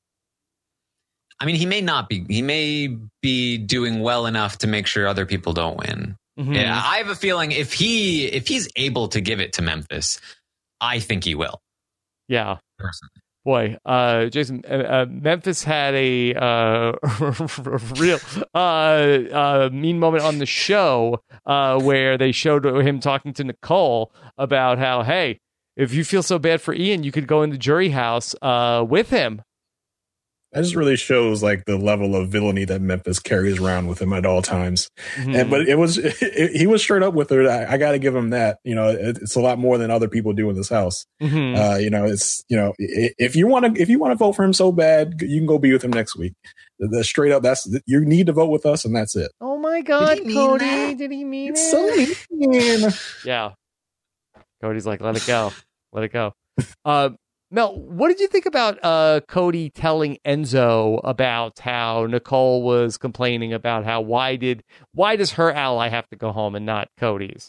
I mean, he may not be. He may be doing well enough to make sure other people don't win. Mm-hmm. Yeah, I have a feeling if he if he's able to give it to Memphis, I think he will. Yeah, personally. Boy, uh, Jason, uh, uh, Memphis had a uh, real uh, uh, mean moment on the show uh, where they showed him talking to Nicole about how, hey, if you feel so bad for Ian, you could go in the jury house uh, with him. That just really shows like the level of villainy that Memphis carries around with him at all times. Mm-hmm. And but it was it, it, he was straight up with her. I, I got to give him that. You know, it, it's a lot more than other people do in this house. Mm-hmm. Uh, you know, it's you know if you want to if you want to vote for him so bad, you can go be with him next week. The, the straight up, that's you need to vote with us, and that's it. Oh my God, Did Cody! That? Did he mean it's it? So mean. Yeah, Cody's like, let it go, let it go. Uh, Mel, what did you think about uh, Cody telling Enzo about how Nicole was complaining about how why did why does her ally have to go home and not Cody's?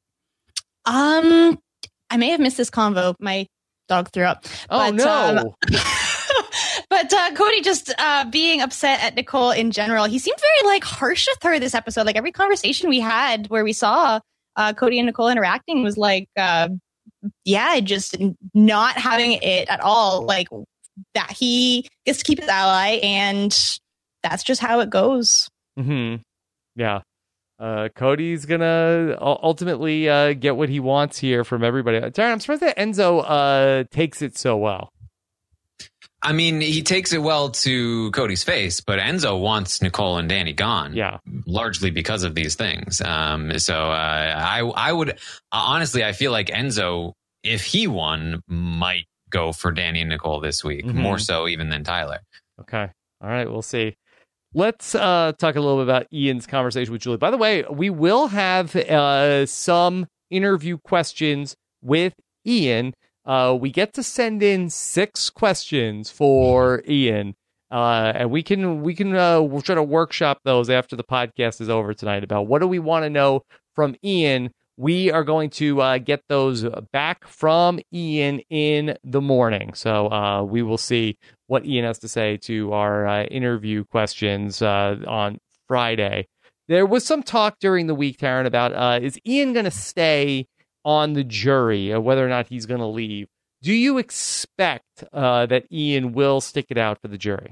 Um, I may have missed this convo. My dog threw up. Oh but, no! Um, but uh, Cody just uh, being upset at Nicole in general. He seemed very like harsh with her this episode. Like every conversation we had where we saw uh, Cody and Nicole interacting was like. Uh, Yeah, just not having it at all. Like that, he gets to keep his ally, and that's just how it goes. Mm-hmm. Yeah, uh, Cody's gonna ultimately uh, get what he wants here from everybody. Darren, I'm surprised that Enzo uh, takes it so well. I mean, he takes it well to Cody's face, but Enzo wants Nicole and Danny gone. Yeah, largely because of these things. Um, so uh, I, I would honestly, I feel like Enzo, if he won, might go for Danny and Nicole this week, Mm-hmm. more so even than Tyler. Okay. All right. We'll see. Let's uh, talk a little bit about Ian's conversation with Julie. By the way, we will have uh, some interview questions with Ian. Uh, we get to send in six questions for Ian. Uh, and we can we can uh, we'll try to workshop those after the podcast is over tonight about what do we want to know from Ian. We are going to uh, get those back from Ian in the morning. So uh, we will see what Ian has to say to our uh, interview questions uh, on Friday. There was some talk during the week, Taryn, about uh, is Ian going to stay on the jury, uh, whether or not he's going to leave. Do you expect uh, that Ian will stick it out for the jury?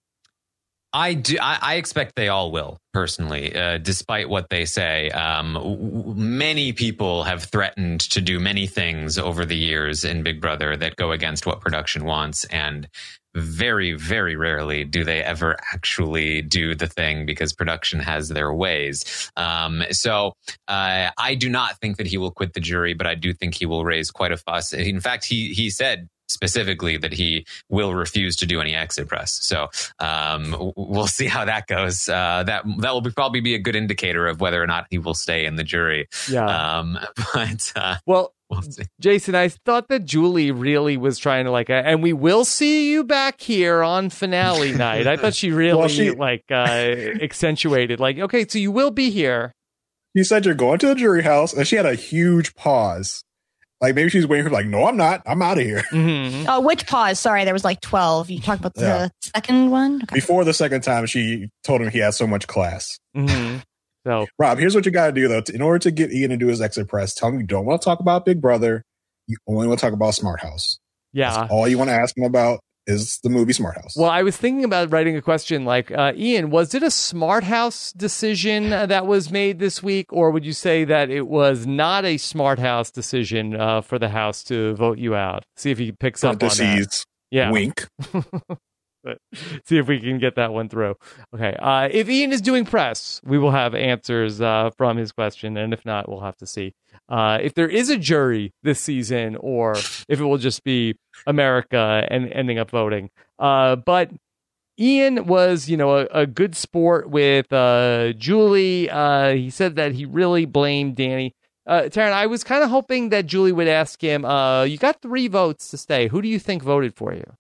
I do. I, I expect they all will, personally, uh, despite what they say. Um, w- many people have threatened to do many things over the years in Big Brother that go against what production wants. And very, very rarely do they ever actually do the thing because production has their ways. Um, so uh, I do not think that he will quit the jury, but I do think he will raise quite a fuss. In fact, he he said specifically that he will refuse to do any exit press. So um, we'll see how that goes. Uh, that that will be, probably be a good indicator of whether or not he will stay in the jury. Yeah. Um, but uh, well, we'll see. Jason, I thought that Julie really was trying to like, uh, and we will see you back here on finale night. I thought she really Well, she- like uh, accentuated, like, okay, so you will be here. You said you're going to the jury house, and she had a huge pause. Like maybe she's waiting for like, no, I'm not. I'm out of here. Mm-hmm. Oh, which pause? Sorry, there was like twelve. You talked about the Yeah. second one? Okay. Before the second time, she told him he had so much class. Mm-hmm. So, Rob, here's what you got to do, though. In order to get Ian to do his exit press, tell him you don't want to talk about Big Brother. You only want to talk about Smart House. yeah. That's all you want to ask him about is the movie Smart House. Well, I was thinking about writing a question like, uh, Ian, was it a Smart House decision uh, that was made this week, or would you say that it was not a Smart House decision uh, for the House to vote you out? See if he picks up on that. Parentheses, Yeah. wink. But see if we can get that one through. Okay. Uh, if Ian is doing press, we will have answers uh, from his question. And if not, we'll have to see uh, if there is a jury this season or if it will just be America and ending up voting. Uh, but Ian was, you know, a, a good sport with uh, Julie. Uh, he said that he really blamed Danny. Uh, Taryn, I was kind of hoping that Julie would ask him, uh, you got three votes to stay. Who do you think voted for you?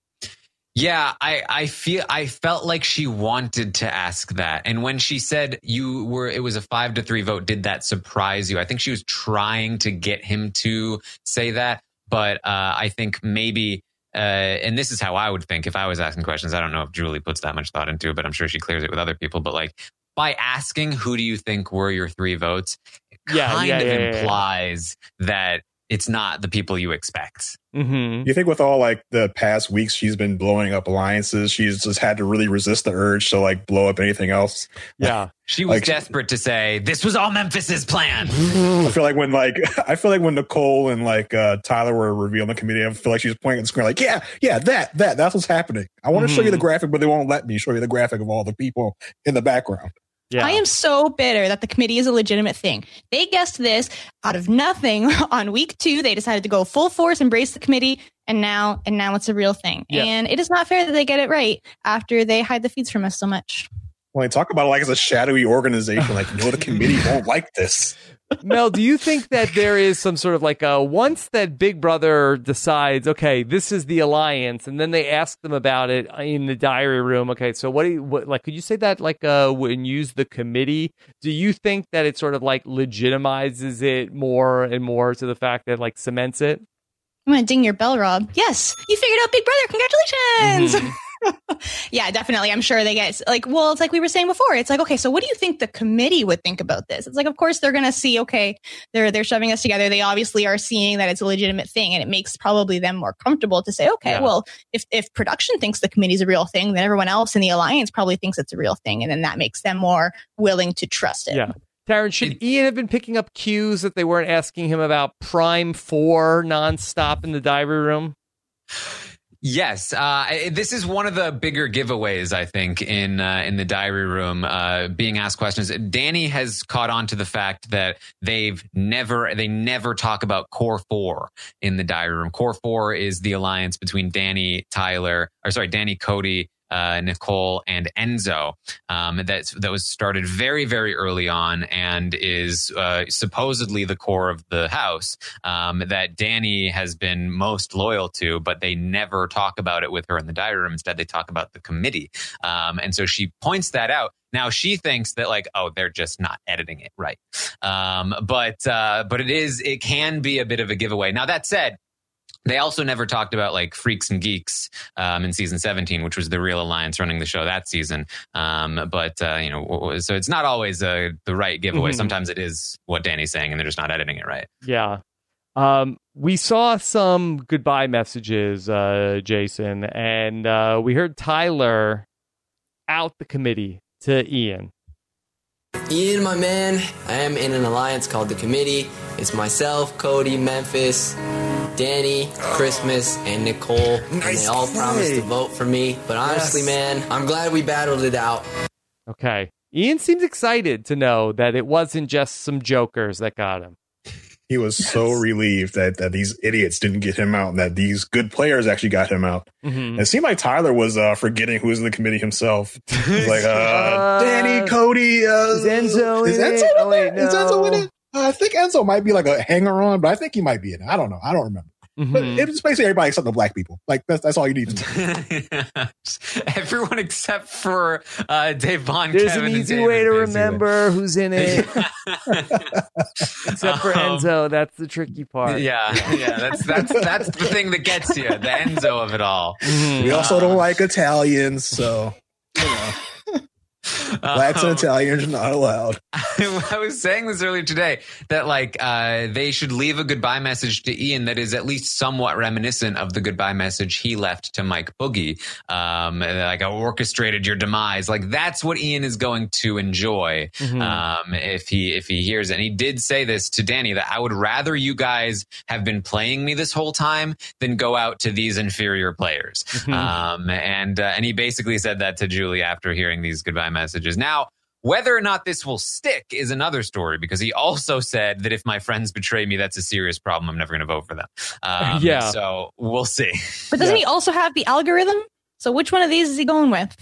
Yeah, I, I feel I felt like she wanted to ask that. And when she said you were it was a five to three vote, did that surprise you? I think she was trying to get him to say that. But uh, I think maybe uh, and this is how I would think if I was asking questions. I don't know if Julie puts that much thought into it, but I'm sure she clears it with other people. But like by asking who do you think were your three votes, it Yeah, kind yeah, of yeah, yeah. implies that it's not the people you expect. Mm-hmm. You think with all like the past weeks she's been blowing up alliances, she's just had to really resist the urge to like blow up anything else. Yeah. She was Like- desperate to say this was all Memphis's plan. I feel like when like I feel like when Nicole and like uh, Tyler were revealing the committee, I feel like she was pointing at the screen like, yeah, yeah, that, that, that's what's happening. I want to show you the graphic, but they won't let me show you the graphic of all the people in the background. Yeah. I am so bitter that the committee is a legitimate thing. They guessed this out of nothing on week two. They decided to go full force, embrace the committee, and now and now it's a real thing. Yeah. And it is not fair that they get it right after they hide the feeds from us so much. When they talk about it like it's a shadowy organization, like, you know, the committee won't like this. Mel, do you think that there is some sort of like a once that Big Brother decides, okay, this is the alliance, and then they ask them about it in the diary room. Okay, so what do you what, like? Could you say that like uh, when you use the committee? Do you think that it sort of like legitimizes it more and more to the fact that like cements it? I'm going to ding your bell, Rob. Yes, you figured out Big Brother. Congratulations. Mm-hmm. Yeah, definitely. I'm sure they get like, well, it's like we were saying before. It's like, okay, so what do you think the committee would think about this? It's like, of course, they're going to see, okay, they're they're shoving us together. They obviously are seeing that it's a legitimate thing, and it makes probably them more comfortable to say, okay, Yeah. well, if if production thinks the committee's a real thing, then everyone else in the alliance probably thinks it's a real thing, and then that makes them more willing to trust it. Yeah. Taryn, should Ian have been picking up cues that they weren't asking him about Prime four nonstop in the diary room? Yes, uh, this is one of the bigger giveaways, I think, in uh, in the diary room, uh, being asked questions. Danny has caught on to the fact that they've never, they never talk about Core Four in the diary room. Core Four is the alliance between Danny, Tyler, or sorry, Danny, Cody, Uh, Nicole and Enzo, um, that that was started very, very early on and is uh, supposedly the core of the house um, that Danny has been most loyal to, but they never talk about it with her in the diary room. Instead, they talk about the committee. Um, and so she points that out. Now she thinks that like, oh, they're just not editing it right. Um, but uh, but it is, it can be a bit of a giveaway. Now, that said, they also never talked about like Freaks and Geeks um, in season seventeen, which was the real alliance running the show that season. Um, but, uh, you know, so it's not always uh, the right giveaway. Mm-hmm. Sometimes it is what Danny's saying and they're just not editing it right. Yeah. Um, we saw some goodbye messages, uh, Jason, and uh, we heard Tyler out the committee to Ian. Ian, my man, I am in an alliance called The Committee. It's myself, Cody, Memphis, Danny, Christmas, and Nicole. Nice and they all play. promised to vote for me. But honestly, Yes. man, I'm glad we battled it out. Okay. Ian seems excited to know that it wasn't just some jokers that got him. He was so relieved that, that these idiots didn't get him out and that these good players actually got him out. Mm-hmm. It seemed like Tyler was uh, forgetting who was in the committee himself. He's like, uh, Uh, Danny, Cody, uh, is Enzo is in Enzo it? in Oh, wait, there? Is no. Enzo in it? Uh, I think Enzo might be like a hanger on, but I think he might be in it. I don't know. I don't remember. Mhm. But it was basically everybody except the black people. Like that's that's all you need to know. Everyone except for uh, Dave Vaughn, There's Kevin, an and easy David, way to basically. remember who's in it, except for Um, Enzo. That's the tricky part. Yeah, yeah, that's that's that's the thing that gets you, the Enzo of it all. Mhm. We also don't like Italians, so you know, blacks and Um, Italians are not allowed. I was saying this earlier today that like uh, they should leave a goodbye message to Ian that is at least somewhat reminiscent of the goodbye message he left to Mike Boogie. Um, like I orchestrated your demise. Like that's what Ian is going to enjoy Mhm. um, if he if he hears it. And he did say this to Danny that I would rather you guys have been playing me this whole time than go out to these inferior players. Mhm. Um, and uh, and he basically said that to Julie after hearing these goodbye messages. Now, whether or not this will stick is another story, because he also said that if my friends betray me, that's a serious problem. I'm never going to vote for them. Um, Yeah. So we'll see. But doesn't Yeah. he also have the algorithm? So which one of these is he going with?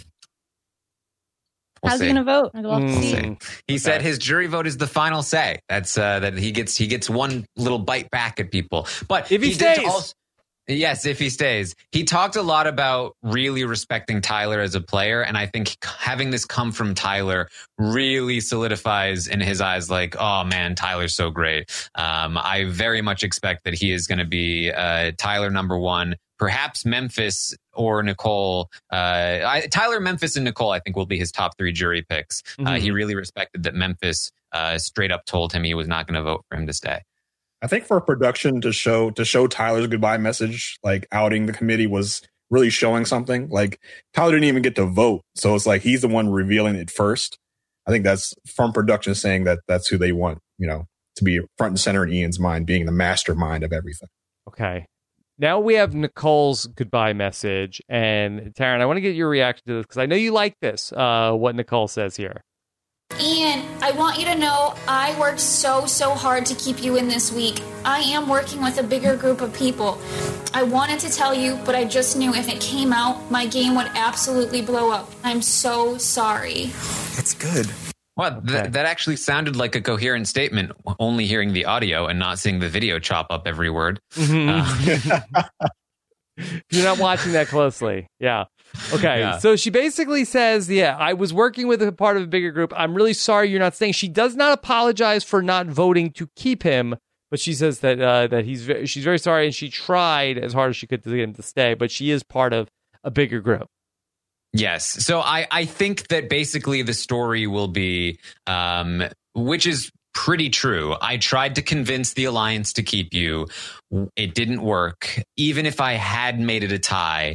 We'll How's see. he going to vote? I'd love to Mm. see. Okay. He said his jury vote is the final say. That's uh, that he gets he gets one little bite back at people. But If he did stays. also- yes, if he stays. He talked a lot about really respecting Tyler as a player, and I think having this come from Tyler really solidifies in his eyes, like, oh man, Tyler's so great. Um, I very much expect that he is going to be uh, Tyler number one. Perhaps Memphis or Nicole. Uh, I, Tyler, Memphis, and Nicole, I think, will be his top three jury picks. Uh, Mhm. he really respected that Memphis uh, straight up told him he was not going to vote for him to stay. I think for production to show to show Tyler's goodbye message, like outing the committee, was really showing something. Like Tyler didn't even get to vote, so it's like he's the one revealing it first. I think that's from production saying that that's who they want, you know, to be front and center in Ian's mind, being the mastermind of everything. Okay. Now we have Nicole's goodbye message. And Taryn, I want to get your reaction to this because I know you like this, uh, what Nicole says here. Ian, I want you to know I worked so, so hard to keep you in this week. I am working with a bigger group of people. I wanted to tell you, but I just knew if it came out, my game would absolutely blow up. I'm so sorry. That's good. Well, Okay. th- that actually sounded like a coherent statement, only hearing the audio and not seeing the video chop up every word. Uh, You're not watching that closely. Yeah. Okay. Yeah. So she basically says, yeah, I was working with a part of a bigger group. I'm really sorry you're not staying. She does not apologize for not voting to keep him, but she says that uh, that he's ve- she's very sorry and she tried as hard as she could to get him to stay, but she is part of a bigger group. Yes. So I, I think that basically the story will be, um, which is pretty true. I tried to convince the Alliance to keep you. It didn't work. Even if I had made it a tie,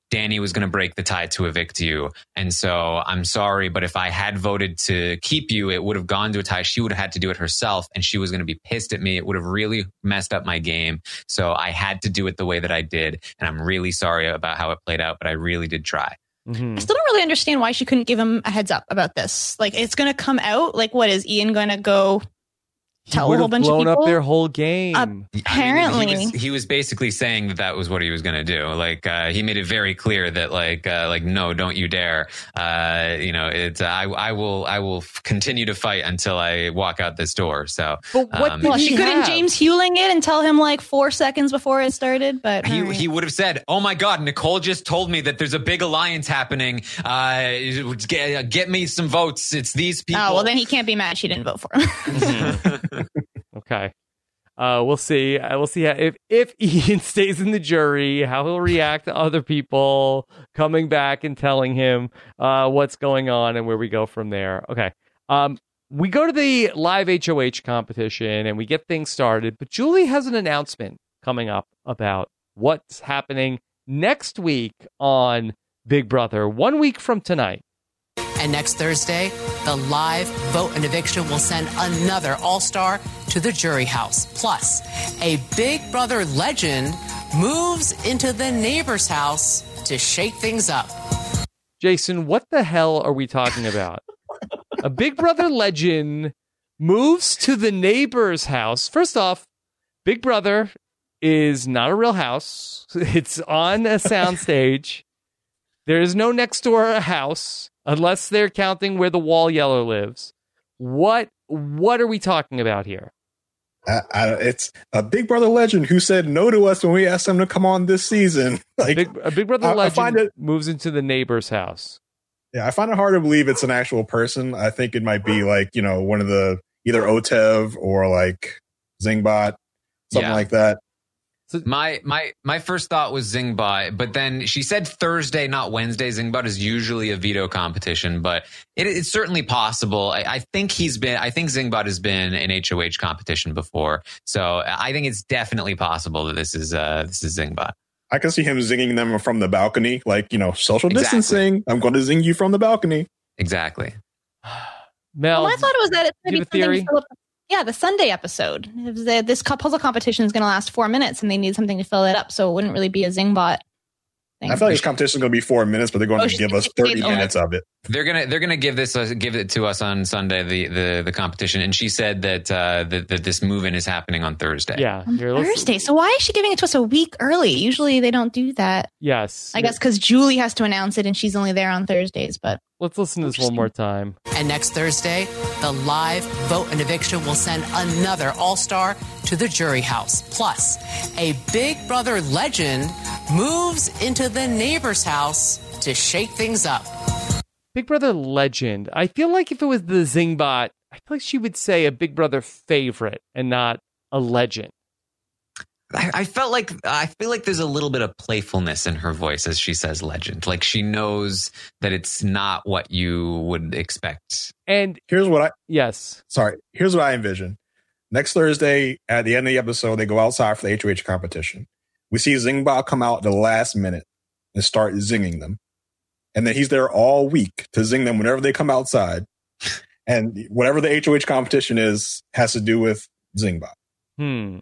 Danny was going to break the tie to evict you. And so I'm sorry, but if I had voted to keep you, it would have gone to a tie. She would have had to do it herself, and she was going to be pissed at me. It would have really messed up my game. So I had to do it the way that I did. And I'm really sorry about how it played out, but I really did try. Mm-hmm. I still don't really understand why she couldn't give him a heads up about this. Like, it's going to come out. Like, what is Ian going to go tell a whole bunch of people? Blown up their whole game. Apparently, I mean, he, was, he was basically saying that that was what he was going to do. Like, uh, he made it very clear that, like, uh, like, no, don't you dare. Uh, you know, it's uh, I, I will, I will continue to fight until I walk out this door. So, but what um, did well, he she couldn't have? James Hewling it and tell him like four seconds before it started. But he right. he would have said, "Oh my God, Nicole just told me that there's a big alliance happening. Uh, get, get me some votes. It's these people." Oh well, then he can't be mad she didn't vote for him. Mm-hmm. Okay. Uh, we'll see. Uh, we'll see how, if if Ian stays in the jury, how he'll react to other people coming back and telling him uh, what's going on and where we go from there. Okay. Um, we go to the live H O H competition and we get things started. But Julie has an announcement coming up about what's happening next week on Big Brother, one week from tonight. And next Thursday, the live vote and eviction will send another all-star to the jury house. Plus, a Big Brother legend moves into the neighbor's house to shake things up. Jason, what the hell are we talking about? A Big Brother legend moves to the neighbor's house. First off, Big Brother is not a real house. It's on a soundstage. There is no next door house, unless they're counting where the wall yeller lives. What what are we talking about here? I, I, it's a Big Brother legend who said no to us when we asked him to come on this season. Like Big, a Big Brother I, legend I find it, moves into the neighbor's house. Yeah, I find it hard to believe it's an actual person. I think it might be like, you know, one of the either Otev or like Zingbot, something Yeah. like that. So, My my my first thought was Zingbot, but then she said Thursday, not Wednesday. Zingbot is usually a veto competition, but it, it's certainly possible. I, I think he's been. I think Zingbot has been an H O H competition before, so I think it's definitely possible that this is uh, this is Zingbot. I can see him zinging them from the balcony, like, you know, social Exactly. distancing. I'm going to zing you from the balcony. Exactly. Mel, Well, I thought it was that it's do going you to be have a something theory? to fill up. Yeah, the Sunday episode. It was, uh, this co- puzzle competition is going to last four minutes, and they need something to fill it up, so it wouldn't really be a Zingbot thing. I feel like this competition is going to be four minutes, but they're going Oh, to she's give us gonna thirty say- minutes of it. They're gonna they're gonna give this uh, give it to us on Sunday, the the the competition, and she said that uh, that, that this move-in is happening on Thursday. yeah, On here, let's- Thursday. So why is she giving it to us a week early? Usually they don't do that. Yes, I guess because Julie has to announce it, and she's only there on Thursdays. But let's listen to this one more time. And next Thursday, the live vote and eviction will send another all-star to the jury house. Plus, a Big Brother legend moves into the neighbor's house to shake things up. Big Brother legend. I feel like if it was the Zingbot, I feel like she would say a Big Brother favorite and not a legend. I, I felt like I feel like there's a little bit of playfulness in her voice as she says legend. Like she knows that it's not what you would expect. And Here's what I, yes, sorry, here's what I envision. Next Thursday, at the end of the episode, they go outside for the H O H competition. We see Zingbot come out at the last minute and start zinging them. And then he's there all week to zing them whenever they come outside. And whatever the H O H competition is, has to do with Zingbot. hmm.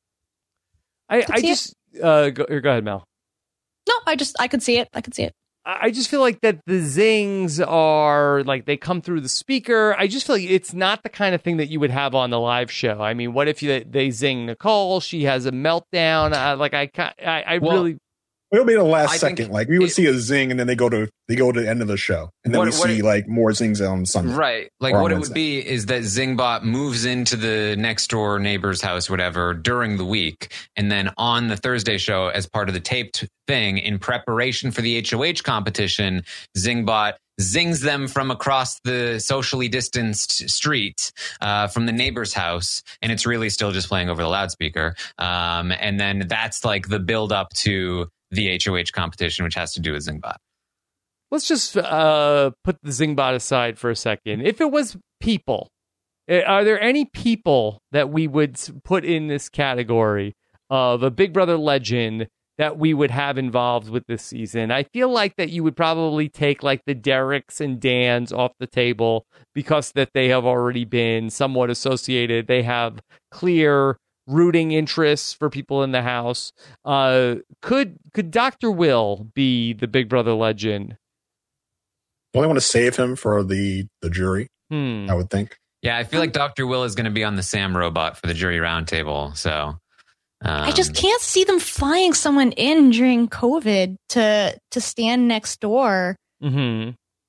I, I see it. just uh, go, go ahead, Mel. no, I just I could see it. I could see it. I I just feel like that the zings are like they come through the speaker. I just feel like it's not the kind of thing that you would have on the live show. I mean, what if you, they zing Nicole? She has a meltdown. Uh, like I, ca- I, I Well, really. It'll be the last I think second. Like we would it- see a zing, and then they go to they go to the end of the show, and then What- we what see it- like more zings on Sunday. Right. Like Or on what it would Wednesday. be is that Zingbot moves into the next door neighbor's house, whatever, during the week. And then on the Thursday show, as part of the taped thing, in preparation for the H O H competition, Zingbot zings them from across the socially distanced street uh, from the neighbor's house. And it's really still just playing over the loudspeaker. Um, and then that's like the build up to the H O H competition, which has to do with Zingbot. Let's just uh, put the Zingbot aside for a second. If it was people, eh, are there any people that we would s- put in this category of a Big Brother legend that we would have involved with this season. I feel like that you would probably take like the Dereks and Dans off the table because that they have already been somewhat associated. They have clear rooting interests for people in the house. Uh, could could Doctor Will be the Big Brother legend? Don't they want to save him for the, the jury? Hmm. I would think. Yeah, I feel like Doctor Will is going to be on the Sam robot for the jury roundtable. So um, I just can't see them flying someone in during COVID to to stand next door. Mm-hmm.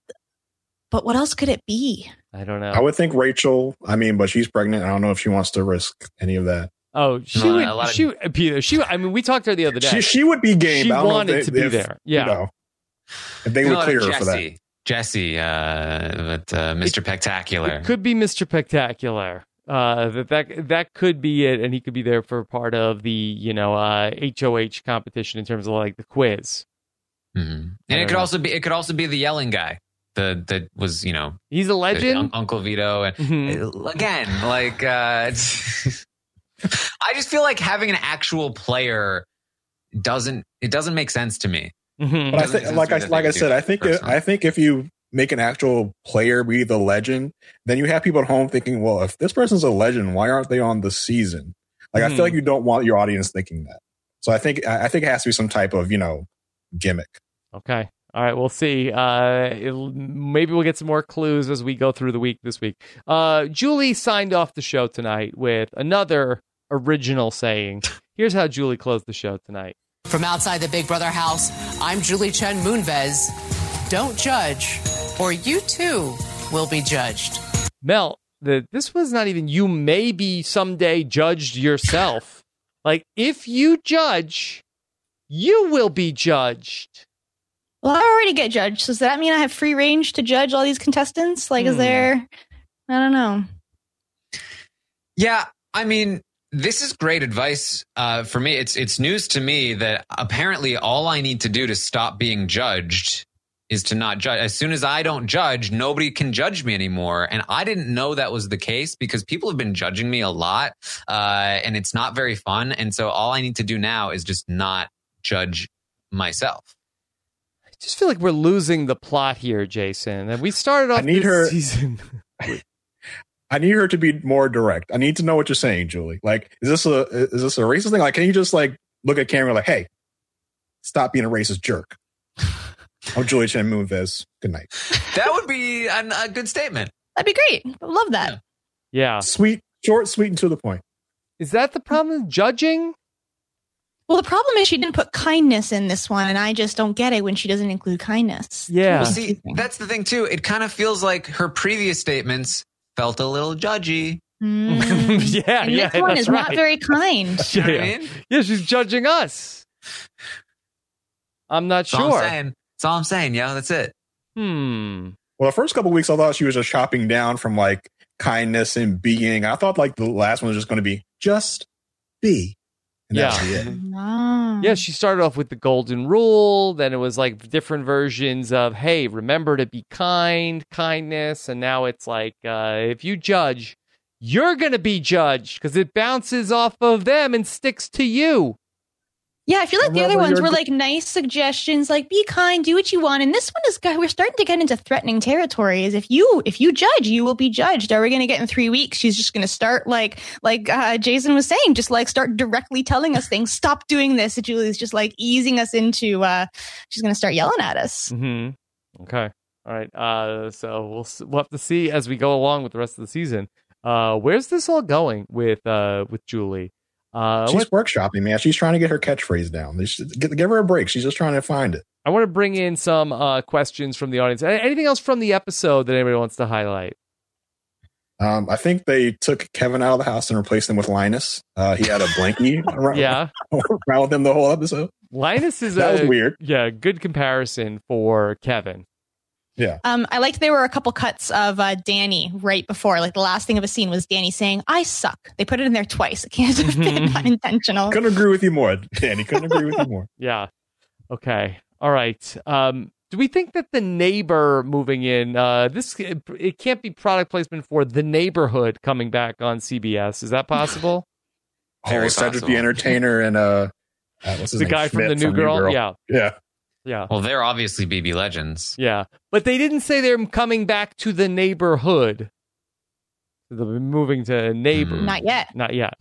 But what else could it be? I don't know. I would think Rachel. I mean, but she's pregnant. I don't know if she wants to risk any of that. Oh, she No, would. a lot of- She, Peter, she. I mean, we talked to her the other day. She, she would be game. She but I don't know wanted if to they- be if, there. Yeah. You know, if they you would know, clear her Jesse, for that. Jesse, uh, but, uh, Mister Spectacular. It could be Mister Spectacular. Uh, that that that could be it, and he could be there for part of the you know uh, H O H competition in terms of like the quiz. Mm-hmm. I And don't it could know. also be it could also be the yelling guy. The that was you know He's a legend. Un- Uncle Vito. And Mhm. again, like uh, it's- I just feel like having an actual player doesn't it doesn't make sense to me. Mhm. But I doesn't think, exist like I that they like I could do said, I think personally. I think if you make an actual player be the legend, then you have people at home thinking, well, if this person's a legend, why aren't they on the season? Like I Mhm. feel like you don't want your audience thinking that. So I think I I think it has to be some type of you know gimmick. Okay. All right. We'll see. Uh, it'll, maybe we'll get some more clues as we go through the week this week. Uh, Julie signed off the show tonight with another original saying. Here's how Julie closed the show tonight. From outside the Big Brother house, I'm Julie Chen Moonves. Don't judge, or you too will be judged. Mel, the, this was not even you may be someday judged yourself. Like, if you judge, you will be judged. Well, I already get judged. So does that mean I have free range to judge all these contestants? Like, is Hmm. there? I don't know. Yeah, I mean, this is great advice uh, for me. It's it's news to me that apparently all I need to do to stop being judged is to not judge. As soon as I don't judge, nobody can judge me anymore. And I didn't know that was the case because people have been judging me a lot, uh, and it's not very fun. And so all I need to do now is just not judge myself. I just feel like we're losing the plot here, Jason. And we started off I need this her- season. I need her to be more direct. I need to know what you're saying, Julie. Like, is this a is this a racist thing? Like, can you just like look at camera like, hey, stop being a racist jerk? I'm Julie Chen Moonves. Good night. That would be an, a good statement. That'd be great. I love that. Yeah. Sweet, short, sweet, and to the point. Is that the problem? Judging? Well, the problem is she didn't put kindness in this one, and I just don't get it when she doesn't include kindness. Yeah. Well, see, that's the thing too. It kind of feels like her previous statements felt a little judgy. Mm. yeah, And yeah, this one that's is right. not very kind. You know what yeah. I mean? Yeah, she's judging us. I'm not That's all sure. I'm saying. That's all I'm saying, yo. That's it. Hmm. Well, the first couple of weeks, I thought she was just chopping down from like kindness and being. I thought like the last one was just going to be just be. And Yeah. that would be it. Ah. Yeah, she started off with the golden rule. Then it was like different versions of, hey, remember to be kind, kindness. And now it's like, uh, if you judge, you're going to be judged because it bounces off of them and sticks to you. Yeah, I feel like the other Remember ones your were g- like nice suggestions, like be kind, do what you want. And this one is, God, we're starting to get into threatening territories. If you if you judge, you will be judged. Are we going to get in three weeks? She's just going to start like like uh, Jason was saying, just like start directly telling us things. Stop doing this. And Julie's just like easing us into. Uh, she's going to start yelling at us. Mm-hmm. Okay. All right. Uh, so we'll s- we'll have to see as we go along with the rest of the season. Uh, where's this all going with uh with Julie? Uh, She's what- workshopping, man. She's trying to get her catchphrase down. They should- Give, give her a break. She's just trying to find it. I want to bring in some uh, questions from the audience. A- Anything else from the episode that anybody wants to highlight? Um, I think they took Kevin out of the house and replaced him with Linus. Uh, he had a blankie around, Yeah, around with him the whole episode. Linus is That a was weird. Yeah, good comparison for Kevin. Yeah. Um, I liked there were a couple cuts of uh, Danny right before, like the last thing of a scene was Danny saying, "I suck." They put it in there twice. It can't have been Mhm. unintentional. Couldn't agree with you more, Danny. Couldn't agree with you more. Yeah. Okay. All right. Um, do we think that the neighbor moving in, uh, this it can't be product placement for The Neighborhood coming back on C B S? Is that possible? Very oh, Cedric possible. the Entertainer and uh, uh, what's his the name? guy from Schmidt the New Girl. Yeah. Yeah. Yeah. Well, they're obviously B B legends. Yeah. But they didn't say they're coming back to the neighborhood. They're moving to neighbor. Mm. Not yet. Not yet.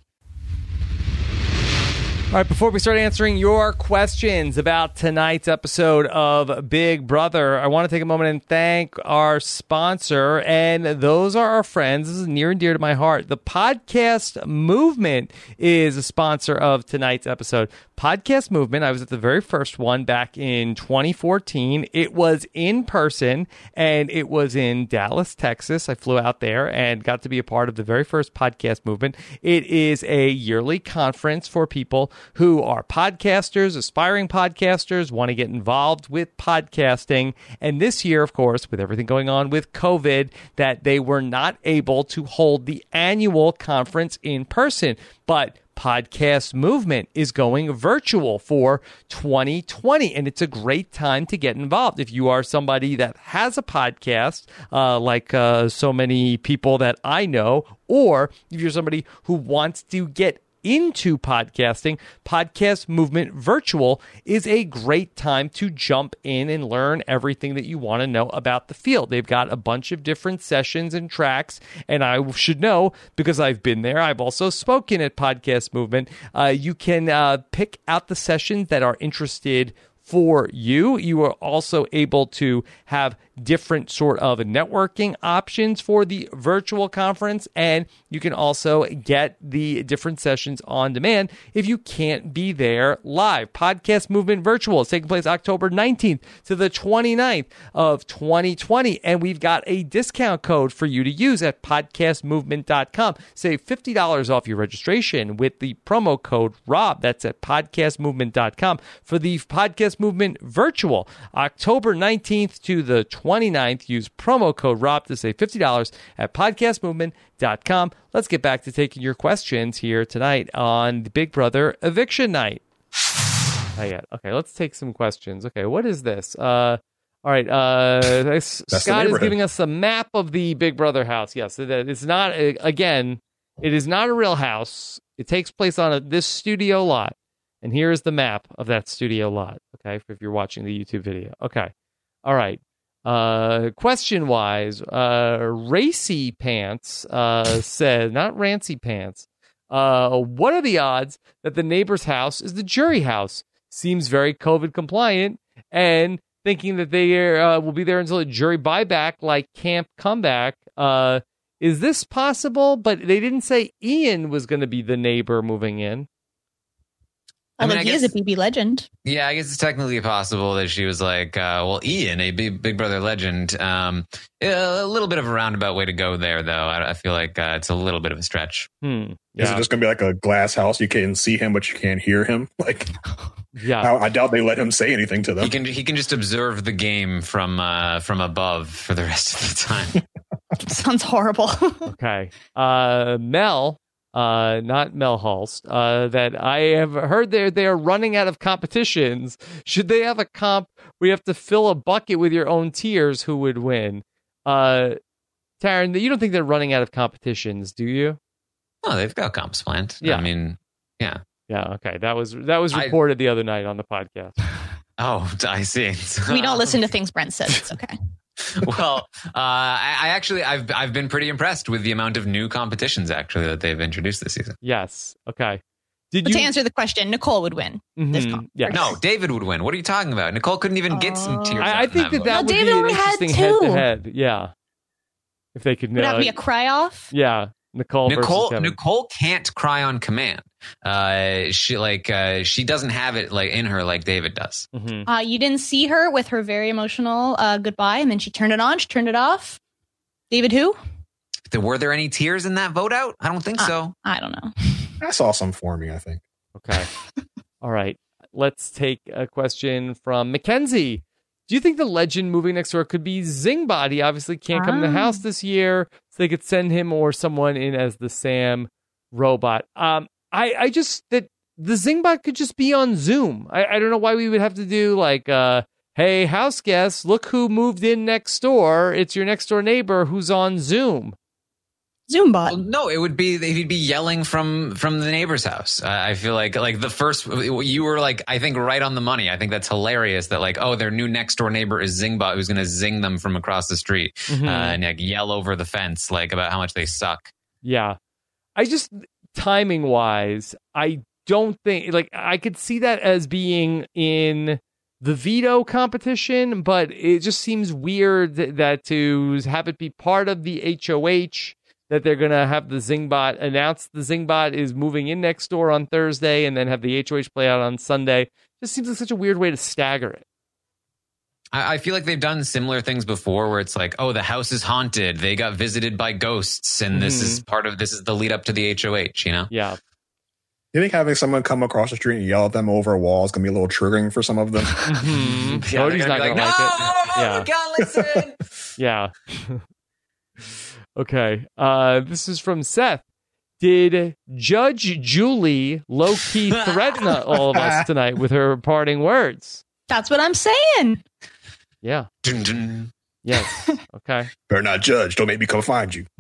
All right, before we start answering your questions about tonight's episode of Big Brother, I want to take a moment and thank our sponsor, and those are our friends. This is near and dear to my heart. The Podcast Movement is a sponsor of tonight's episode. Podcast Movement, I was at the very first one back in twenty fourteen. It was in person, and it was in Dallas, Texas. I flew out there and got to be a part of the very first Podcast Movement. It is a yearly conference for people who are podcasters, aspiring podcasters, want to get involved with podcasting. And this year, of course, with everything going on with COVID, that they were not able to hold the annual conference in person. But Podcast Movement is going virtual for twenty twenty, and it's a great time to get involved. If you are somebody that has a podcast, uh, like uh, so many people that I know, or if you're somebody who wants to get into podcasting, Podcast Movement Virtual is a great time to jump in and learn everything that you want to know about the field. They've got a bunch of different sessions and tracks, and I should know because I've been there. I've also spoken at Podcast Movement. Uh, you can uh, pick out the sessions that are interested for you. You are also able to have different sort of networking options for the virtual conference, and you can also get the different sessions on demand if you can't be there live. Podcast Movement Virtual is taking place October nineteenth to the twenty-ninth of twenty twenty, and we've got a discount code for you to use at podcast movement dot com. Save fifty dollars off your registration with the promo code ROB. That's at podcast movement dot com for the Podcast Movement Virtual, October nineteenth to the twenty-ninth. Use promo code ROB to save fifty dollars at podcast movement dot com. Let's get back to taking your questions here tonight on the Big Brother Eviction Night. Not yet. Okay, let's take some questions. Okay, what is this? Uh, all right, uh, Scott is giving us a map of the Big Brother house. Yes, it's not, again, it is not a real house. It takes place on a, this studio lot. And here is the map of that studio lot, okay, if you're watching the YouTube video. Okay, all right. Uh, question-wise, uh, Racy Pants uh, says, not Rancy Pants, uh, what are the odds that the neighbor's house is the jury house? Seems very COVID compliant, and thinking that they uh, will be there until a jury buyback like Camp Comeback. Uh, is this possible? But they didn't say Ian was going to be the neighbor moving in. I mean, mean, I he guess- is a B B legend. Yeah, I guess it's technically possible that she was like, uh, well, Ian, a big Big Brother legend. Um, a little bit of a roundabout way to go there, though. I, I feel like uh, it's a little bit of a stretch. Hmm. Is Yeah. it just going to be like a glass house? You can see him, but you can't hear him. Like, Yeah. I, I doubt they let him say anything to them. He can he can just observe the game from uh, from above for the rest of the time. Sounds horrible. Okay. Uh, Mel, uh, not Mel Hulst, uh, that I have heard they're, they're running out of competitions. Should they have a comp where you have to fill a bucket with your own tears, who would win? Uh, Taryn, you don't think they're running out of competitions, do you? Oh, they've got comps planned. Yeah. I mean, yeah. Yeah, okay. That was that was I- reported the other night on the podcast. Oh, I see. We don't listen to things Brent says. It's okay. Well, uh, I, I actually I've I've been pretty impressed with the amount of new competitions actually that they've introduced this season. Yes. Okay. Did But you to answer the question, Nicole would win this Mhm. comp. Yeah. No, David would win. What are you talking about? Nicole couldn't even get some tears. I, out I in think that vote. that No, would David be an only had interesting two. head to head. Yeah. If they could Would that uh, be a cry off? yeah, Nicole Nicole versus Kevin. Nicole can't cry on command. Uh, she like uh, she doesn't have it like in her like David does. Mhm. Uh, you didn't see her with her very emotional uh, goodbye, and then she turned it on. She turned it off. David, who? There- Were there any tears in that vote out? I don't think Uh, so. I don't know. I saw some forming, I think. Okay. All right. Let's take a question from Mackenzie. Do you think the legend moving next door could be Zingbot? He obviously can't come to the Ah. house this year, so they could send him or someone in as the Sam robot. Um, I, I just that the Zingbot could just be on Zoom. I, I don't know why we would have to do like, uh, hey, house guests, look who moved in next door. It's your next door neighbor who's on Zoom. Zoombot. Well, no, it would be he'd be yelling from from the neighbor's house. Uh, I feel like like the first you were like I think right on the money. I think that's hilarious that like oh their new next door neighbor is Zingbot who's going to zing them from across the street Mm-hmm. uh, and like yell over the fence like about how much they suck. Yeah, I just timing wise, I don't think like I could see that as being in the veto competition, but it just seems weird that, that to have it be part of the H O H, that they're going to have the Zingbot announce the Zingbot is moving in next door on Thursday and then have the H O H play out on Sunday. Just seems like such a weird way to stagger it. I, I feel like they've done similar things before where it's like, oh, the house is haunted. They got visited by ghosts. And this Mhm. is part of this is the lead up to the H O H, you know? Yeah. You think having someone come across the street and yell at them over a wall is going to be a little triggering for some of them? Mm-hmm. Yeah, Cody's they're not gonna going be to like, like it. no, Yeah. God, listen. Yeah. Okay. Uh, this is from Seth. Did Judge Julie low-key threaten all of us tonight with her parting words? That's what I'm saying. Yeah. Dun, dun. Yes. Okay. Better not judge. Don't make me come find you.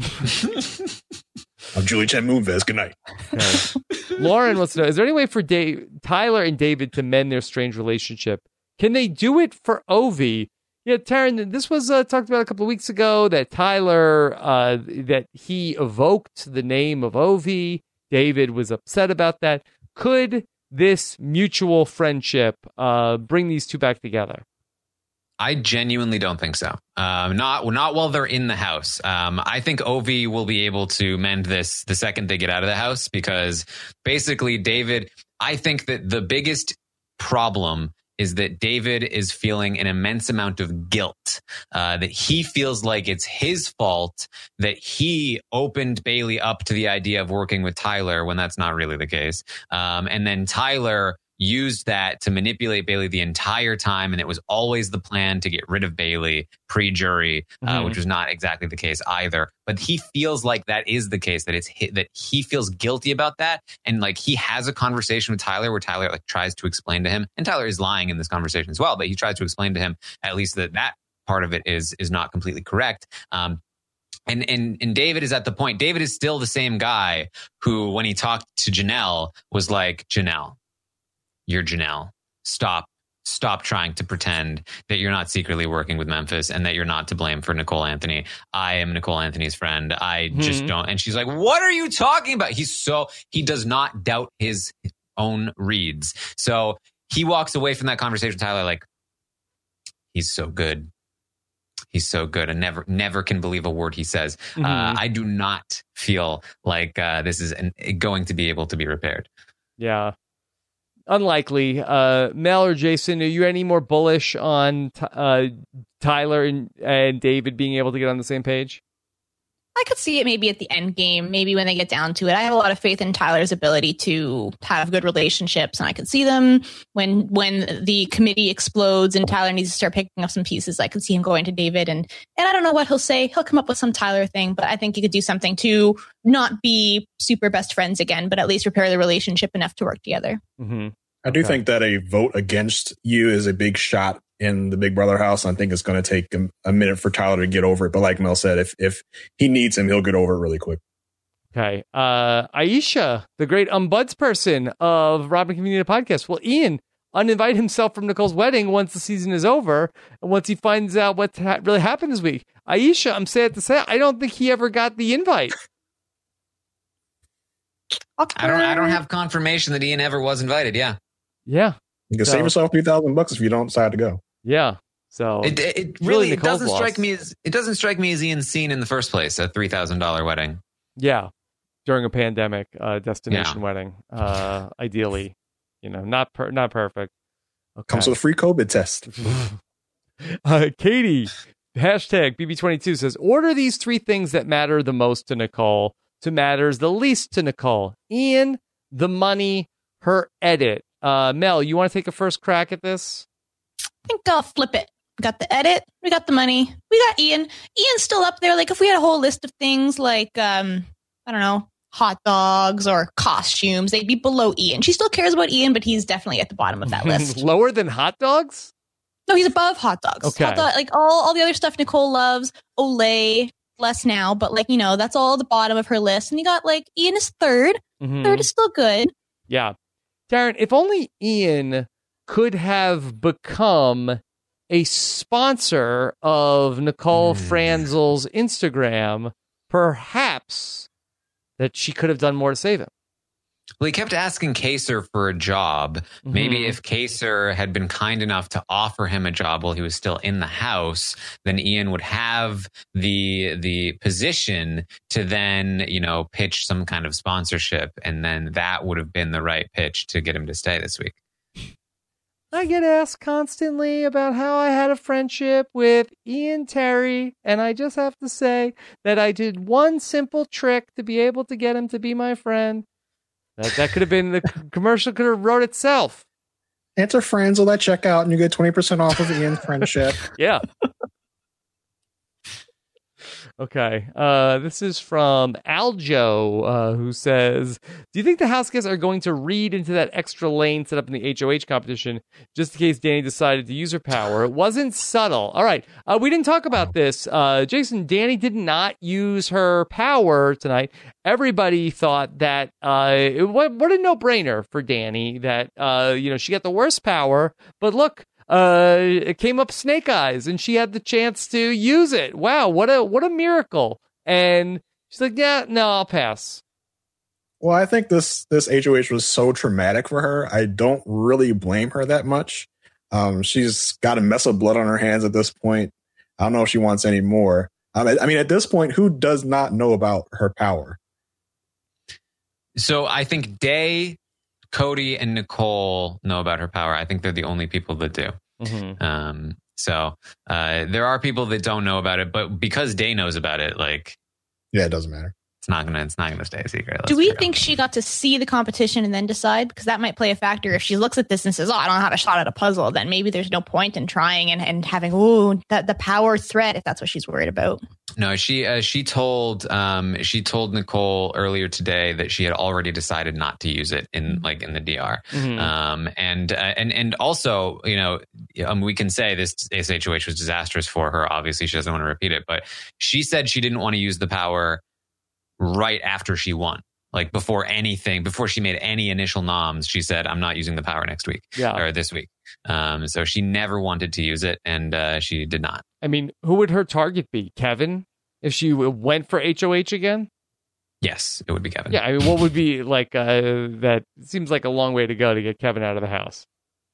I'm Julie Chen Moonves. Good night. Okay. Lauren wants to know, is there any way for Dave, Tyler and David to mend their strange relationship? Can they do it for Ovi? Yeah, Taryn, this was uh, talked about a couple of weeks ago that Tyler, uh, that he evoked the name of Ovi. David was upset about that. Could this mutual friendship uh, bring these two back together? I genuinely don't think so. Um, not not while they're in the house. Um, I think Ovi will be able to mend this the second they get out of the house because basically David, I think that the biggest problem is that David is feeling an immense amount of guilt, uh, that he feels like it's his fault that he opened Bailey up to the idea of working with Tyler when that's not really the case. Um, and then Tyler used that to manipulate Bailey the entire time. And it was always the plan to get rid of Bailey pre-jury, uh, Mhm. which was not exactly the case either. But he feels like that is the case, that it's hi- that he feels guilty about that. And like he has a conversation with Tyler where Tyler like tries to explain to him, and Tyler is lying in this conversation as well, but he tries to explain to him at least that that part of it is, is not completely correct. Um, And, and and David is at the point, David is still the same guy who, when he talked to Janelle, was like, Janelle, you're Janelle. Stop. Stop trying to pretend that you're not secretly working with Memphis and that you're not to blame for Nicole Anthony. I am Nicole Anthony's friend. I Mm-hmm. just don't. And she's like, what are you talking about? He's so, he does not doubt his own reads. So he walks away from that conversation with Tyler like, he's so good. He's so good and never, never can believe a word he says. Mhm. Uh, I do not feel like uh, this is an, going to be able to be repaired. Yeah. Unlikely. Uh, Mel or Jason, are you any more bullish on uh, Tyler and, and David being able to get on the same page? I could see it maybe at the end game, maybe when they get down to it. I have a lot of faith in Tyler's ability to have good relationships, and I could see them when when the committee explodes and Tyler needs to start picking up some pieces. I could see him going to David, and and I don't know what he'll say. He'll come up with some Tyler thing, but I think he could do something to not be super best friends again, but at least repair the relationship enough to work together. Mm-hmm. I do Okay. think that a vote against you is a big shot in the Big Brother house. I think it's going to take a, a minute for Tyler to get over it. But like Mel said, if if he needs him, he'll get over it really quick. Okay. Uh, Aisha, the great umbuds person of Robin Community Podcast. Will Ian uninvite himself from Nicole's wedding once the season is over and once he finds out what ha- really happened this week? Aisha, I'm sad to say, I don't think he ever got the invite. I don't. I don't have confirmation that Ian ever was invited. Yeah, Yeah. You can So- save yourself three thousand bucks if you don't decide to go. Yeah. So it it, it really really it Nicole's doesn't loss. strike me as it doesn't strike me as Ian's scene in the first place. A three thousand dollar wedding. yeah, during a pandemic, uh, destination Yeah. wedding, uh, ideally, you know, not per- not perfect. Okay. Comes with a free COVID test. uh, Katie, hashtag B B twenty-two says, order these three things that matter the most to Nicole to matters the least to Nicole. Ian, the money, her edit. Uh, Mel, you want to take a first crack at this? I think I'll flip it. We got the edit. We got the money. We got Ian. Ian's still up there. Like if we had a whole list of things like, um, I don't know, hot dogs or costumes, they'd be below Ian. She still cares about Ian, but he's definitely at the bottom of that list. Lower than hot dogs? No, he's above hot dogs. Okay. Hot dog, like all, all the other stuff Nicole loves, Olay, less now, but like, you know, that's all the bottom of her list. And you got like Ian is third. Mhm. Third is still good. Yeah. Darren, if only Ian could have become a sponsor of Nicole Mm. Franzel's Instagram, perhaps that she could have done more to save him. Well, he kept asking Kaser for a job. Maybe Mhm. if Kaser had been kind enough to offer him a job while he was still in the house, then Ian would have the the position to then, you know, pitch some kind of sponsorship, and then that would have been the right pitch to get him to stay this week. I get asked constantly about how I had a friendship with Ian Terry, and I just have to say that I did one simple trick to be able to get him to be my friend. That, that could have been, the commercial could have wrote itself. Enter Franzel at checkout and you get twenty percent off of Ian's friendship. Yeah. Okay. Uh, this is from Aljo, uh, who says, do you think the house guests are going to read into that extra lane set up in the H O H competition just in case Danny decided to use her power? It wasn't subtle. All right. Uh, we didn't talk about this. Uh, Jason, Danny did not use her power tonight. Everybody thought that uh, it, what, what a no-brainer for Danny that, uh, you know, she got the worst power. But look, Uh, it came up Snake Eyes, and she had the chance to use it. Wow, what a what a miracle! And she's like, "Yeah, no, I'll pass." Well, I think this this H O H was so traumatic for her. I don't really blame her that much. Um, she's got a mess of blood on her hands at this point. I don't know if she wants any more. Um, I mean, at this point, who does not know about her power? So I think Day, Cody, and Nicole know about her power. I think they're the only people that do. Mm-hmm. Um, so uh, there are people that don't know about it, but because Day knows about it, like, yeah, it doesn't matter. It's not gonna. It's not gonna stay a secret. Do we think she got to see the competition and then decide? Because that might play a factor. If she looks at this and says, "Oh, I don't have a shot at a puzzle," then maybe there's no point in trying and, and having ooh that the power threat if that's what she's worried about. No, she uh, she told um, she told Nicole earlier today that she had already decided not to use it in like in the D R. Mhm. Um, and uh, and and also, you know, um, we can say this S H O H was disastrous for her. Obviously, she doesn't want to repeat it, but she said she didn't want to use the power right after she won. Like before anything, before she made any initial noms, she said, "I'm not using the power next week Yeah. or this week." Um, so she never wanted to use it, and uh, she did not. I mean, who would her target be? Kevin? If she w- went for H O H again? Yes, it would be Kevin. Yeah, I mean, what would be like uh, that? Seems like a long way to go to get Kevin out of the house.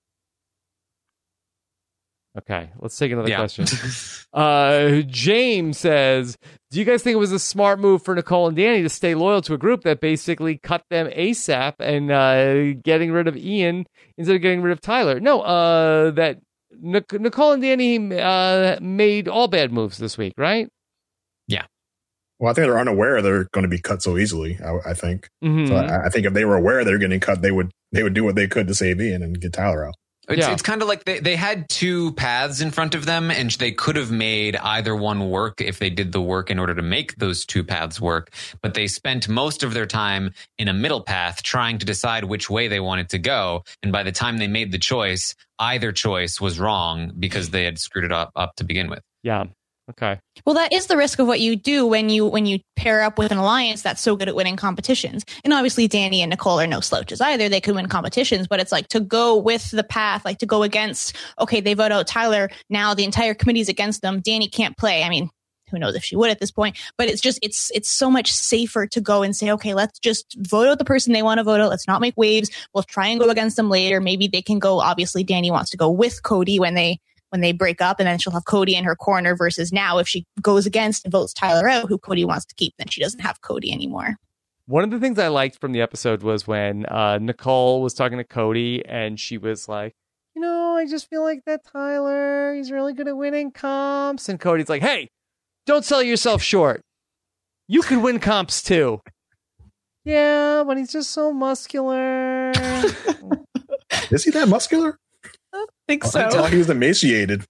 Okay, let's take another Yeah. question. Uh, James says, do you guys think it was a smart move for Nicole and Danny to stay loyal to a group that basically cut them ASAP and uh, getting rid of Ian instead of getting rid of Tyler? No, uh, that Nic- Nicole and Danny uh, made all bad moves this week, right? Yeah. Well, I think they're unaware they're going to be cut so easily. I, I think. Mhm. So I, I think if they were aware they're getting cut, they would they would do what they could to save Ian and get Tyler out. It's, Yeah. it's kind of like they, they had two paths in front of them, and they could have made either one work if they did the work in order to make those two paths work. But they spent most of their time in a middle path trying to decide which way they wanted to go. And by the time they made the choice, either choice was wrong because they had screwed it up, up to begin with. Yeah. Okay. Well, that is the risk of what you do when you when you pair up with an alliance that's so good at winning competitions. And obviously, Danny and Nicole are no slouches either. They could win competitions, but it's like to go with the path, like to go against. Okay, they vote out Tyler. Now the entire committee's against them. Danny can't play. I mean, who knows if she would at this point? But it's just it's it's so much safer to go and say, okay, let's just vote out the person they want to vote out. Let's not make waves. We'll try and go against them later. Maybe they can go. Obviously, Danny wants to go with Cody when they. when they break up, and then she'll have Cody in her corner versus now if she goes against and votes Tyler out, who Cody wants to keep, then she doesn't have Cody anymore. One of the things I liked from the episode was when uh, Nicole was talking to Cody and she was like, you know, I just feel like that Tyler, he's really good at winning comps. And Cody's like, hey, don't sell yourself short. You can win comps too. Yeah, but he's just so muscular. Is he that muscular? I think I can tell he was emaciated.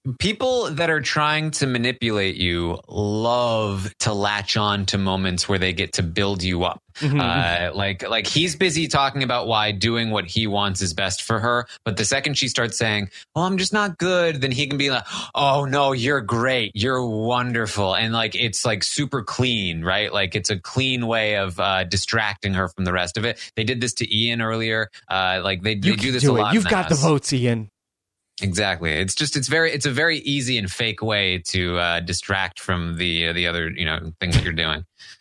people that are trying to manipulate you love to latch on to moments where they get to build you up. Mm-hmm. Uh, like, like he's busy talking about why doing what he wants is best for her. But the second she starts saying, "Oh, I'm just not good," then he can be like, "Oh no, you're great. You're wonderful." And like, it's like super clean, right? Like it's a clean way of uh, distracting her from the rest of it. They did this to Ian earlier. Uh, like they, they do this do a lot. You've got the votes, Ian. Exactly. It's just it's very it's a very easy and fake way to uh, distract from the uh, the other you know things that you're doing.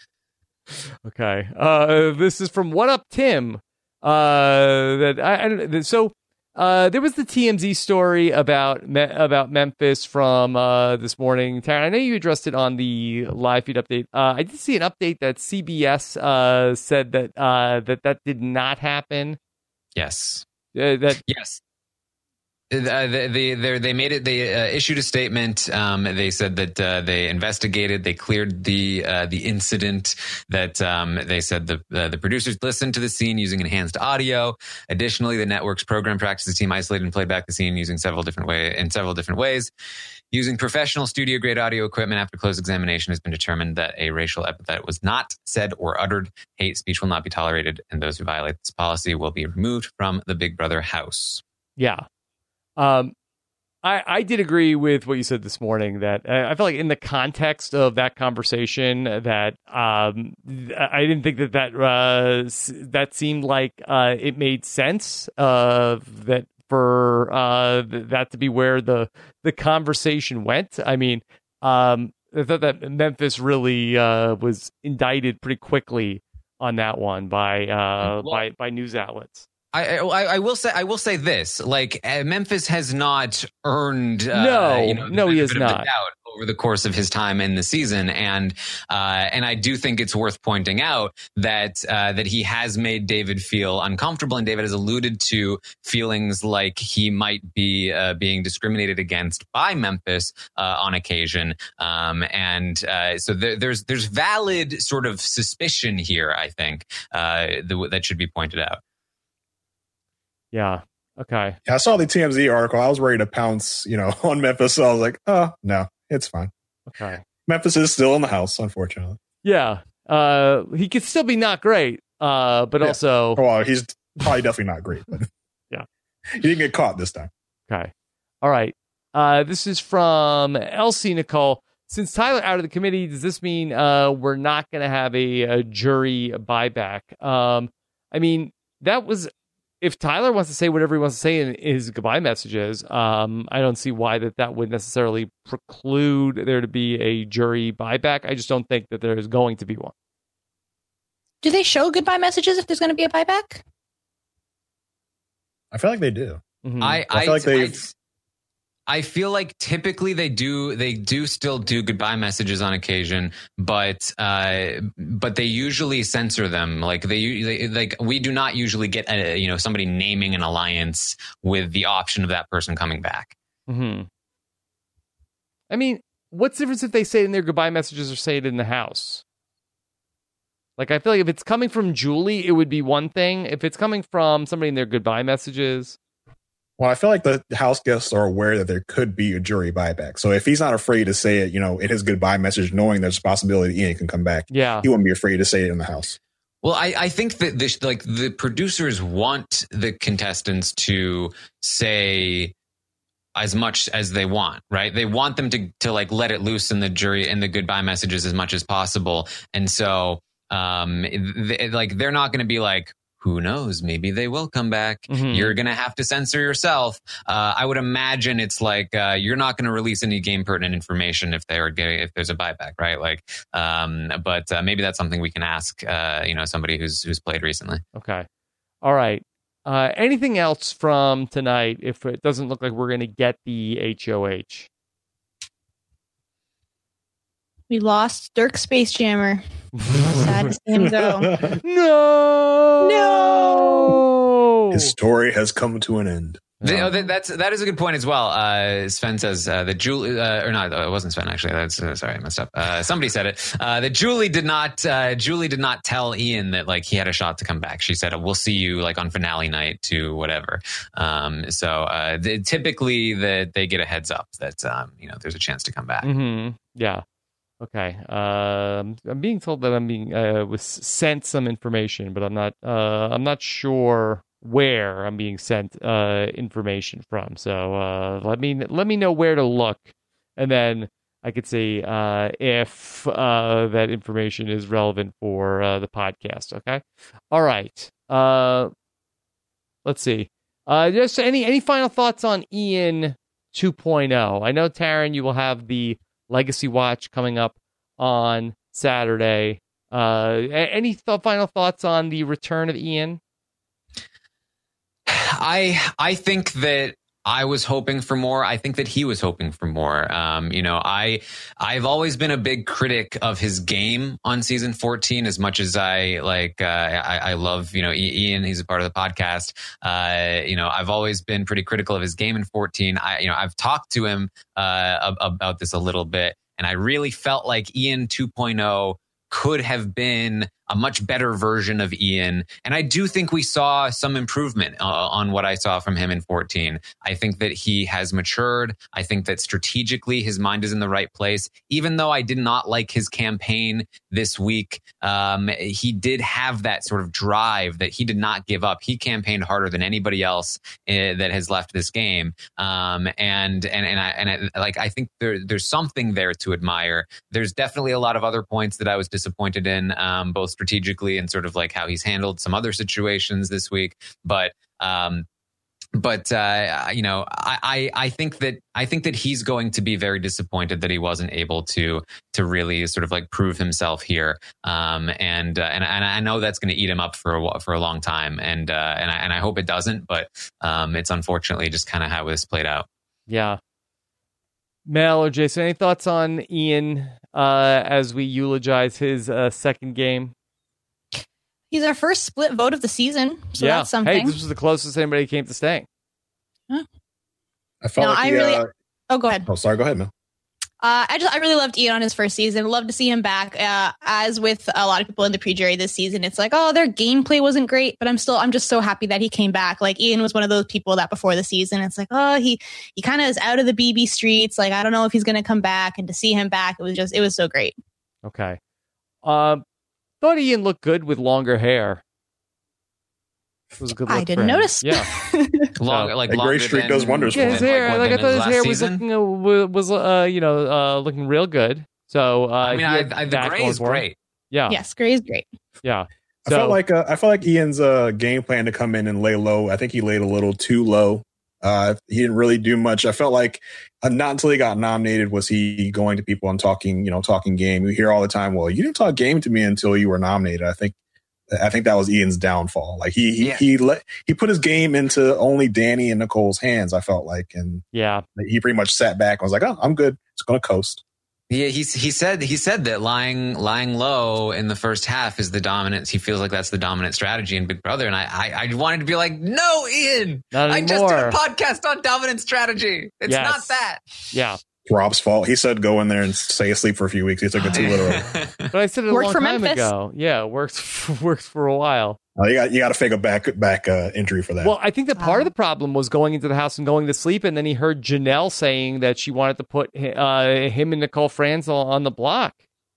Okay. Uh, this is from What Up Tim. Uh, that I, I don't, so uh, there was the T M Z story about Me- about Memphis from uh, this morning. Taryn, I know you addressed it on the live feed update. Uh, I did see an update that C B S uh, said that uh, that that did not happen. Yes. Uh, that yes. Uh, they they they made it. They uh, issued a statement. Um, they said that uh, they investigated. They cleared the uh, the incident. That um, they said the uh, the producers listened to the scene using enhanced audio. Additionally, the network's program practices team isolated and played back the scene using several different way in several different ways. Using professional studio grade audio equipment after close examination has been determined that a racial epithet was not said or uttered. Hate speech will not be tolerated, and those who violate this policy will be removed from the Big Brother house. Yeah. Um, I, I did agree with what you said this morning that uh, I feel like in the context of that conversation that um, I didn't think that that, uh, that seemed like uh, it made sense uh, that for uh, that to be where the the conversation went. I mean, um, I thought that Memphis really uh, was indicted pretty quickly on that one by uh, well, by by news outlets. I, I I will say I will say this: like uh, Memphis has not earned uh, no you know, no he has not doubt over the course of his time in the season, and uh, and I do think it's worth pointing out that uh, that he has made David feel uncomfortable, and David has alluded to feelings like he might be uh, being discriminated against by Memphis uh, on occasion, um, and uh, so there, there's there's valid sort of suspicion here. I think uh, the, that should be pointed out. Yeah. Okay. Yeah, I saw the T M Z article. I was ready to pounce, you know, on Memphis. So I was like, oh, no, it's fine. Okay. Memphis is still in the house, unfortunately. Yeah. Uh, he could still be not great, uh, but yeah. also... Well, he's probably definitely not great. But yeah. He didn't get caught this time. Okay. All right. Uh, this is from Elsie Nicole. Since Tyler out of the committee, does this mean uh, we're not going to have a, a jury buyback? Um, I mean, that was... If Tyler wants to say whatever he wants to say in his goodbye messages, um, I don't see why that, that would necessarily preclude there to be a jury buyback. I just don't think that there is going to be one. Do they show goodbye messages if there's going to be a buyback? I feel like they do. Mm-hmm. I, I feel I, like they. I feel like typically they do they do still do goodbye messages on occasion, but uh, but they usually censor them. Like they, they like we do not usually get a, you know somebody naming an alliance with the option of that person coming back. Mm-hmm. I mean, what's the difference if they say it in their goodbye messages or say it in the house? Like I feel like if it's coming from Julie, it would be one thing. If it's coming from somebody in their goodbye messages. Well, I feel like the house guests are aware that there could be a jury buyback. So if he's not afraid to say it, you know, in his goodbye message, knowing there's a possibility Ian can come back, yeah, he wouldn't be afraid to say it in the house. Well, I, I think that this, like the producers want the contestants to say as much as they want, right? They want them to to like let it loose in the jury in the goodbye messages as much as possible, and so um, they, like they're not going to be like, who knows? Maybe they will come back. Mm-hmm. You're going to have to censor yourself. Uh, I would imagine it's like uh, you're not going to release any game pertinent information if they're getting, if there's a buyback, right? Like, um, but uh, maybe that's something we can ask. Uh, you know, somebody who's who's played recently. Okay, all right. Uh, anything else from tonight? If it doesn't look like we're going to get the H O H. We lost Dirk Space Jammer. Sad to see him go. No! No! His story has come to an end. The, oh, that, that's that is a good point as well. Uh, Sven says uh, that Julie, uh, or not, it wasn't Sven actually. That's uh, sorry, I messed up. Uh, somebody said it. Uh, that Julie did not. Uh, Julie did not tell Ian that like he had a shot to come back. She said, "We'll see you like on finale night to whatever." Um, so uh, the, typically that they get a heads up that um, you know there's a chance to come back. Mm-hmm. Yeah. Okay. Um, I'm being told that I'm being uh, was sent some information, but I'm not. Uh, I'm not sure where I'm being sent uh, information from. So uh, let me let me know where to look, and then I could see uh, if uh, that information is relevant for uh, the podcast. Okay. All right. Uh, let's see. Uh, just any any final thoughts on Ian two point oh? I know, Taryn, you will have the Legacy Watch coming up on Saturday. Uh, any th- final thoughts on the return of Ian? I I think that I was hoping for more. I think that he was hoping for more. Um, you know, I I've always been a big critic of his game on season fourteen. As much as I like, uh, I, I love you know Ian. He's a part of the podcast. Uh, you know, I've always been pretty critical of his game in fourteen. I you know I've talked to him uh, about this a little bit, and I really felt like Ian two point oh could have been a much better version of Ian. And I do think we saw some improvement uh, on what I saw from him in fourteen. I think that he has matured. I think that strategically his mind is in the right place. Even though I did not like his campaign this week, um, he did have that sort of drive that he did not give up. He campaigned harder than anybody else uh, that has left this game. Um, and and and I and I, like I think there there's something there to admire. There's definitely a lot of other points that I was disappointed in, um, both strategically and sort of like how he's handled some other situations this week. But, um, but, uh, you know, I, I, I think that, I think that he's going to be very disappointed that he wasn't able to, to really sort of like prove himself here. Um, and, uh, and, and I know that's going to eat him up for a, for a long time. And, uh, and I, and I hope it doesn't, but, um, it's unfortunately just kind of how this played out. Yeah. Mel or Jason, any thoughts on Ian, uh, as we eulogize his, uh, second game? He's our first split vote of the season, so yeah. that's something. Hey, this was the closest anybody came to staying. Huh? I felt no, like I he, really. uh, Oh, go ahead. oh, sorry. Go ahead, Mel. Uh, I just I really loved Ian on his first season. Love to see him back. Uh, as with a lot of people in the pre-jury this season, it's like, oh, their gameplay wasn't great, but I'm still I'm just so happy that he came back. Like Ian was one of those people that before the season, it's like, oh, he he kind of is out of the B B streets. Like I don't know if he's going to come back, and to see him back, it was just it was so great. Okay. Um, thought Ian looked good with longer hair. It was a good look I for didn't him. notice. Yeah. Long, So, like a gray streak than, does wonders Yeah, for his him. hair. Like, I thought his hair was season. looking, uh, was uh, you know, uh, looking real good. So uh, I mean, he I, had I, the that gray going is for him. great. Yeah, Yes, Gray is great. yeah. I So, felt like uh, I felt like Ian's uh, game plan to come in and lay low. I think he laid a little too low. Uh, he didn't really do much. I felt like uh, not until he got nominated was he going to people and talking, you know, talking game. You hear all the time, well, you didn't talk game to me until you were nominated. I think, I think that was Ian's downfall. Like he he Yeah. he let he put his game into only Danny and Nicole's hands. I felt like, and yeah, he pretty much sat back and was like, oh, I'm good. It's going to coast. Yeah, he he said he said that lying lying low in the first half is the dominance. He feels like that's the dominant strategy in Big Brother, and I I, I wanted to be like, no, Ian, Not I just did anymore. a podcast on dominant strategy. It's Yes. not that. yeah. Rob's fault. He said go in there and stay asleep for a few weeks. He took it too literal. But I said it a Worked long for time Memphis. ago. Yeah, it worked worked for a while. Uh, you got you got to fake a back back uh, injury for that. Well, I think that part of the problem was going into the house and going to sleep, and then he heard Janelle saying that she wanted to put uh, him and Nicole Franzel on the block.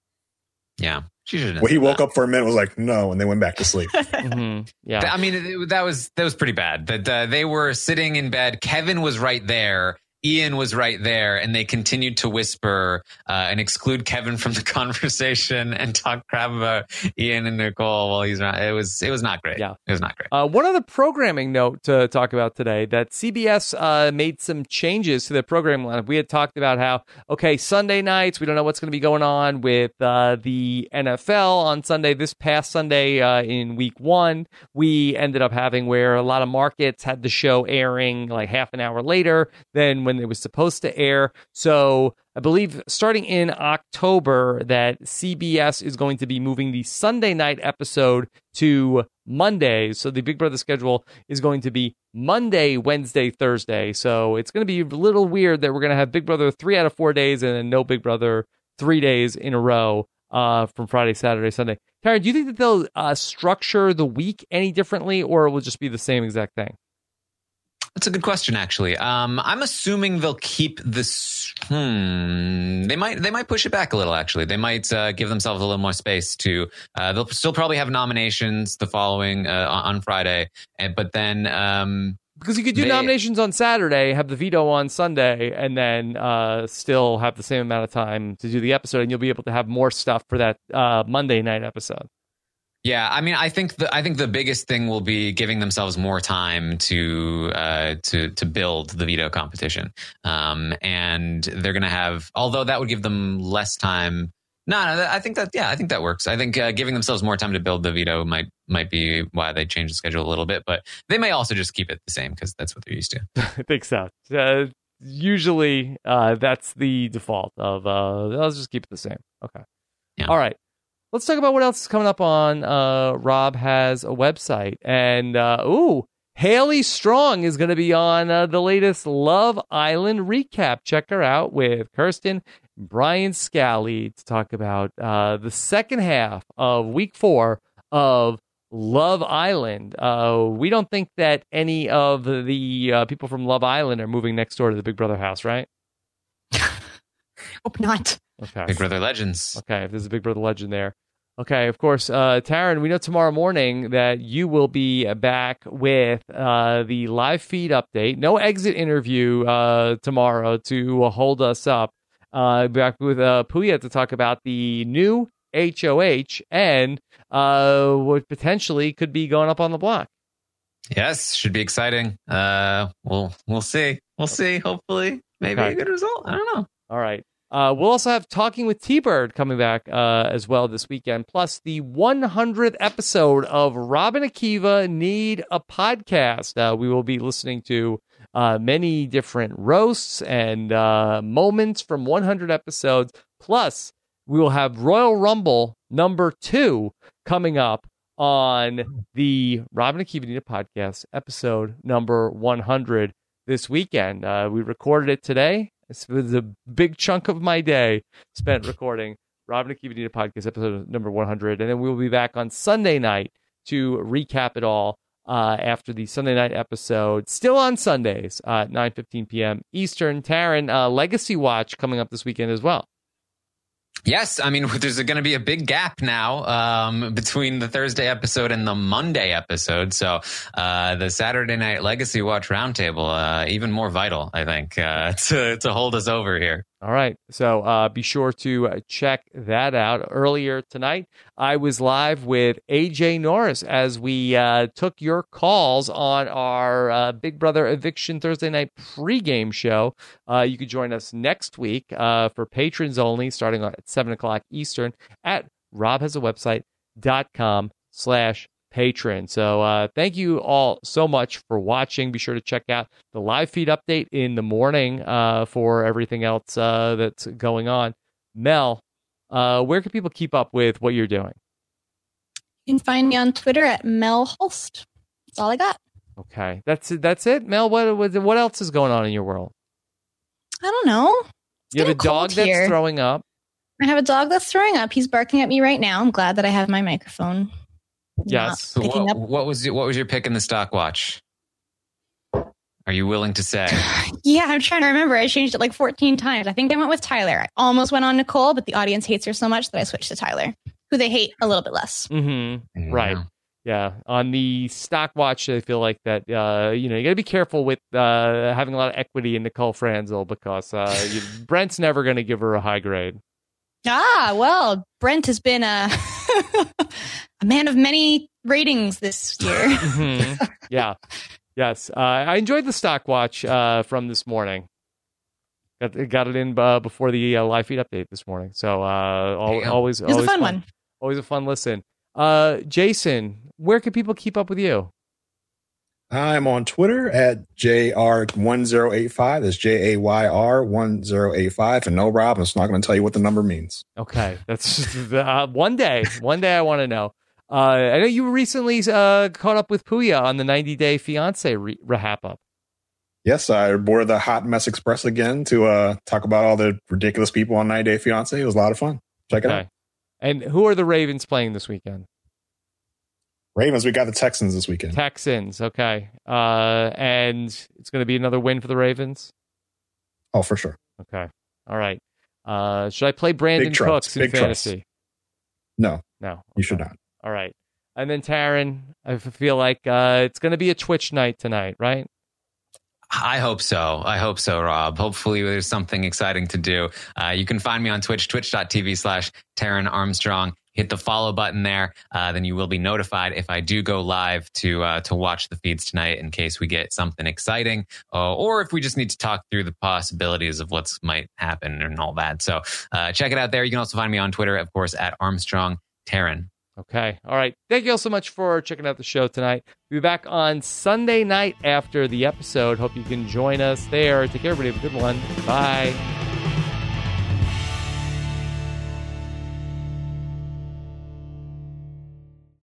Yeah, she should. Well, he woke up for a minute, was like, no, and they went back to sleep. Mm-hmm. Yeah, I mean, it, it- that was that was pretty bad. That uh, they were sitting in bed. Kevin was right there. Ian was right there, and they continued to whisper uh, and exclude Kevin from the conversation and talk crap about Ian and Nicole while he's not. It was it was not great. Yeah. It was not great. Uh, one other programming note to talk about today, that C B S uh, made some changes to their programming lineup. We had talked about how, okay, Sunday nights, we don't know what's going to be going on with uh, the N F L on Sunday. This past Sunday uh, in week one, we ended up having where a lot of markets had the show airing like half an hour later than when it was supposed to air. So I believe starting in October that C B S is going to be moving the Sunday night episode to Mondays. So the Big Brother schedule is going to be Monday, Wednesday, Thursday. So it's going to be a little weird that we're going to have Big Brother three out of four days and then no Big Brother three days in a row uh, from Friday, Saturday, Sunday. Taryn, do you think that they'll uh, structure the week any differently, or it will just be the same exact thing? That's a good question, actually. Um, I'm assuming they'll keep this. Hmm. They might. They might push it back a little. Actually, they might uh, give themselves a little more space to. Uh, they'll still probably have nominations the following uh, on Friday, and, but then um, because you could do they, nominations on Saturday, have the veto on Sunday, and then uh, still have the same amount of time to do the episode, and you'll be able to have more stuff for that uh, Monday night episode. Yeah, I mean, I think the I think the biggest thing will be giving themselves more time to uh, to to build the veto competition, um, and they're going to have. Although that would give them less time. No, no, I think that yeah, I think that works. I think uh, giving themselves more time to build the veto might might be why they change the schedule a little bit, but they may also just keep it the same because that's what they're used to. I think so. Uh, usually, uh, that's the default of uh, let's just keep it the same. Okay. Yeah. All right. Let's talk about what else is coming up on uh, Rob Has a Website. And, uh, ooh, Haley Strong is going to be on uh, the latest Love Island recap. Check her out with Kirsten and Brian Scally to talk about uh, the second half of week four of Love Island. Uh, we don't think that any of the uh, people from Love Island are moving next door to the Big Brother house, right? Hope not. Okay. Big Brother Legends. Okay, if there's a Big Brother legend there. Okay, of course, uh, Taryn, we know tomorrow morning that you will be back with uh, the live feed update. No exit interview uh, tomorrow to hold us up. Uh, back with uh, Puya to talk about the new H O H and uh, what potentially could be going up on the block. Yes, should be exciting. Uh, we'll we'll see. We'll see. Hopefully, maybe Okay. a good result. I don't know. All right. Uh, we'll also have Talking with T-Bird coming back uh, as well this weekend, plus the one hundredth episode of Rob and Akiva Need a Podcast. Uh, we will be listening to uh, many different roasts and uh, moments from one hundred episodes, plus we will have Royal Rumble number two coming up on the Rob and Akiva Need a Podcast episode number one hundred this weekend. Uh, we recorded it today. This was a big chunk of my day spent recording Rob and Akiva Need a Podcast episode number one hundred. And then we'll be back on Sunday night to recap it all uh, after the Sunday night episode. Still on Sundays uh, at nine fifteen p.m. Eastern. Taryn, uh, Legacy Watch coming up this weekend as well. Yes, I mean, there's going to be a big gap now um, between the Thursday episode and the Monday episode. So uh, the Saturday Night Legacy Watch Roundtable, uh, even more vital, I think, uh, to, to hold us over here. All right. So uh, be sure to uh, check that out. Earlier tonight, I was live with A J Norris as we uh, took your calls on our uh, Big Brother Eviction Thursday night pregame show. Uh, you could join us next week uh, for patrons only, starting at seven o'clock Eastern at robhasawebsite.com slash patron. So uh, thank you all so much for watching. Be sure to check out the live feed update in the morning uh, for everything else uh, that's going on. Mel, uh, where can people keep up with what you're doing? You can find me on Twitter at Mel Holst. That's all I got. Okay, that's it. That's it. Mel, what what, what else is going on in your world? I don't know. It's You have a getting cold dog that's here. throwing up. I have a dog that's throwing up. He's barking at me right now. I'm glad that I have my microphone. Yes. Not picking What, up. what was your, what was your pick in the stock watch? Are you willing to say? Yeah, I'm trying to remember. I changed it like fourteen times. I think I went with Tyler. I almost went on Nicole, but the audience hates her so much that I switched to Tyler, who they hate a little bit less. Mm-hmm. Right. Yeah. On the stock watch, I feel like that, uh, you know, you got to be careful with uh, having a lot of equity in Nicole Franzel because uh, you, Brent's never going to give her a high grade. Ah, well, Brent has been a, a man of many ratings this year. Mm-hmm. Yeah. Yes. Uh, I enjoyed the stock watch uh, from this morning. Got, got it in uh, before the uh, live feed update this morning. So uh, al- always, It was a always fun one. Always a fun listen. Uh, Jason, where can people keep up with you? I'm on Twitter at J R one zero eight five. That's J A Y R one zero eight five. And no, Rob, I'm just not going to tell you what the number means. Okay. That's just, uh, one day. One day I want to know. Uh, I know you recently uh, caught up with Puya on the ninety day fiance re- rehab up. Yes, I boarded the Hot Mess Express again to uh, talk about all the ridiculous people on ninety day fiance. It was a lot of fun. Check it Okay. out. And who are the Ravens playing this weekend? Ravens, we got the Texans this weekend. Texans, okay. Uh, and it's going to be another win for the Ravens? Oh, for sure. Okay. All right. Uh, should I play Brandon Big trust. Cooks in Big fantasy? trust. No. No. Okay. You should not. All right. And then, Taryn, I feel like uh, it's going to be a Twitch night tonight, right? I hope so. I hope so, Rob. Hopefully there's something exciting to do. Uh, you can find me on Twitch, twitch.tv slash Taryn Armstrong. Hit the follow button there. Uh, then you will be notified if I do go live to uh, to watch the feeds tonight in case we get something exciting uh, or if we just need to talk through the possibilities of what's might happen and all that. So uh, check it out there. You can also find me on Twitter, of course, at Armstrong Taryn. Okay. All right. Thank you all so much for checking out the show tonight. We'll be back on Sunday night after the episode. Hope you can join us there. Take care, everybody. Have a good one. Bye.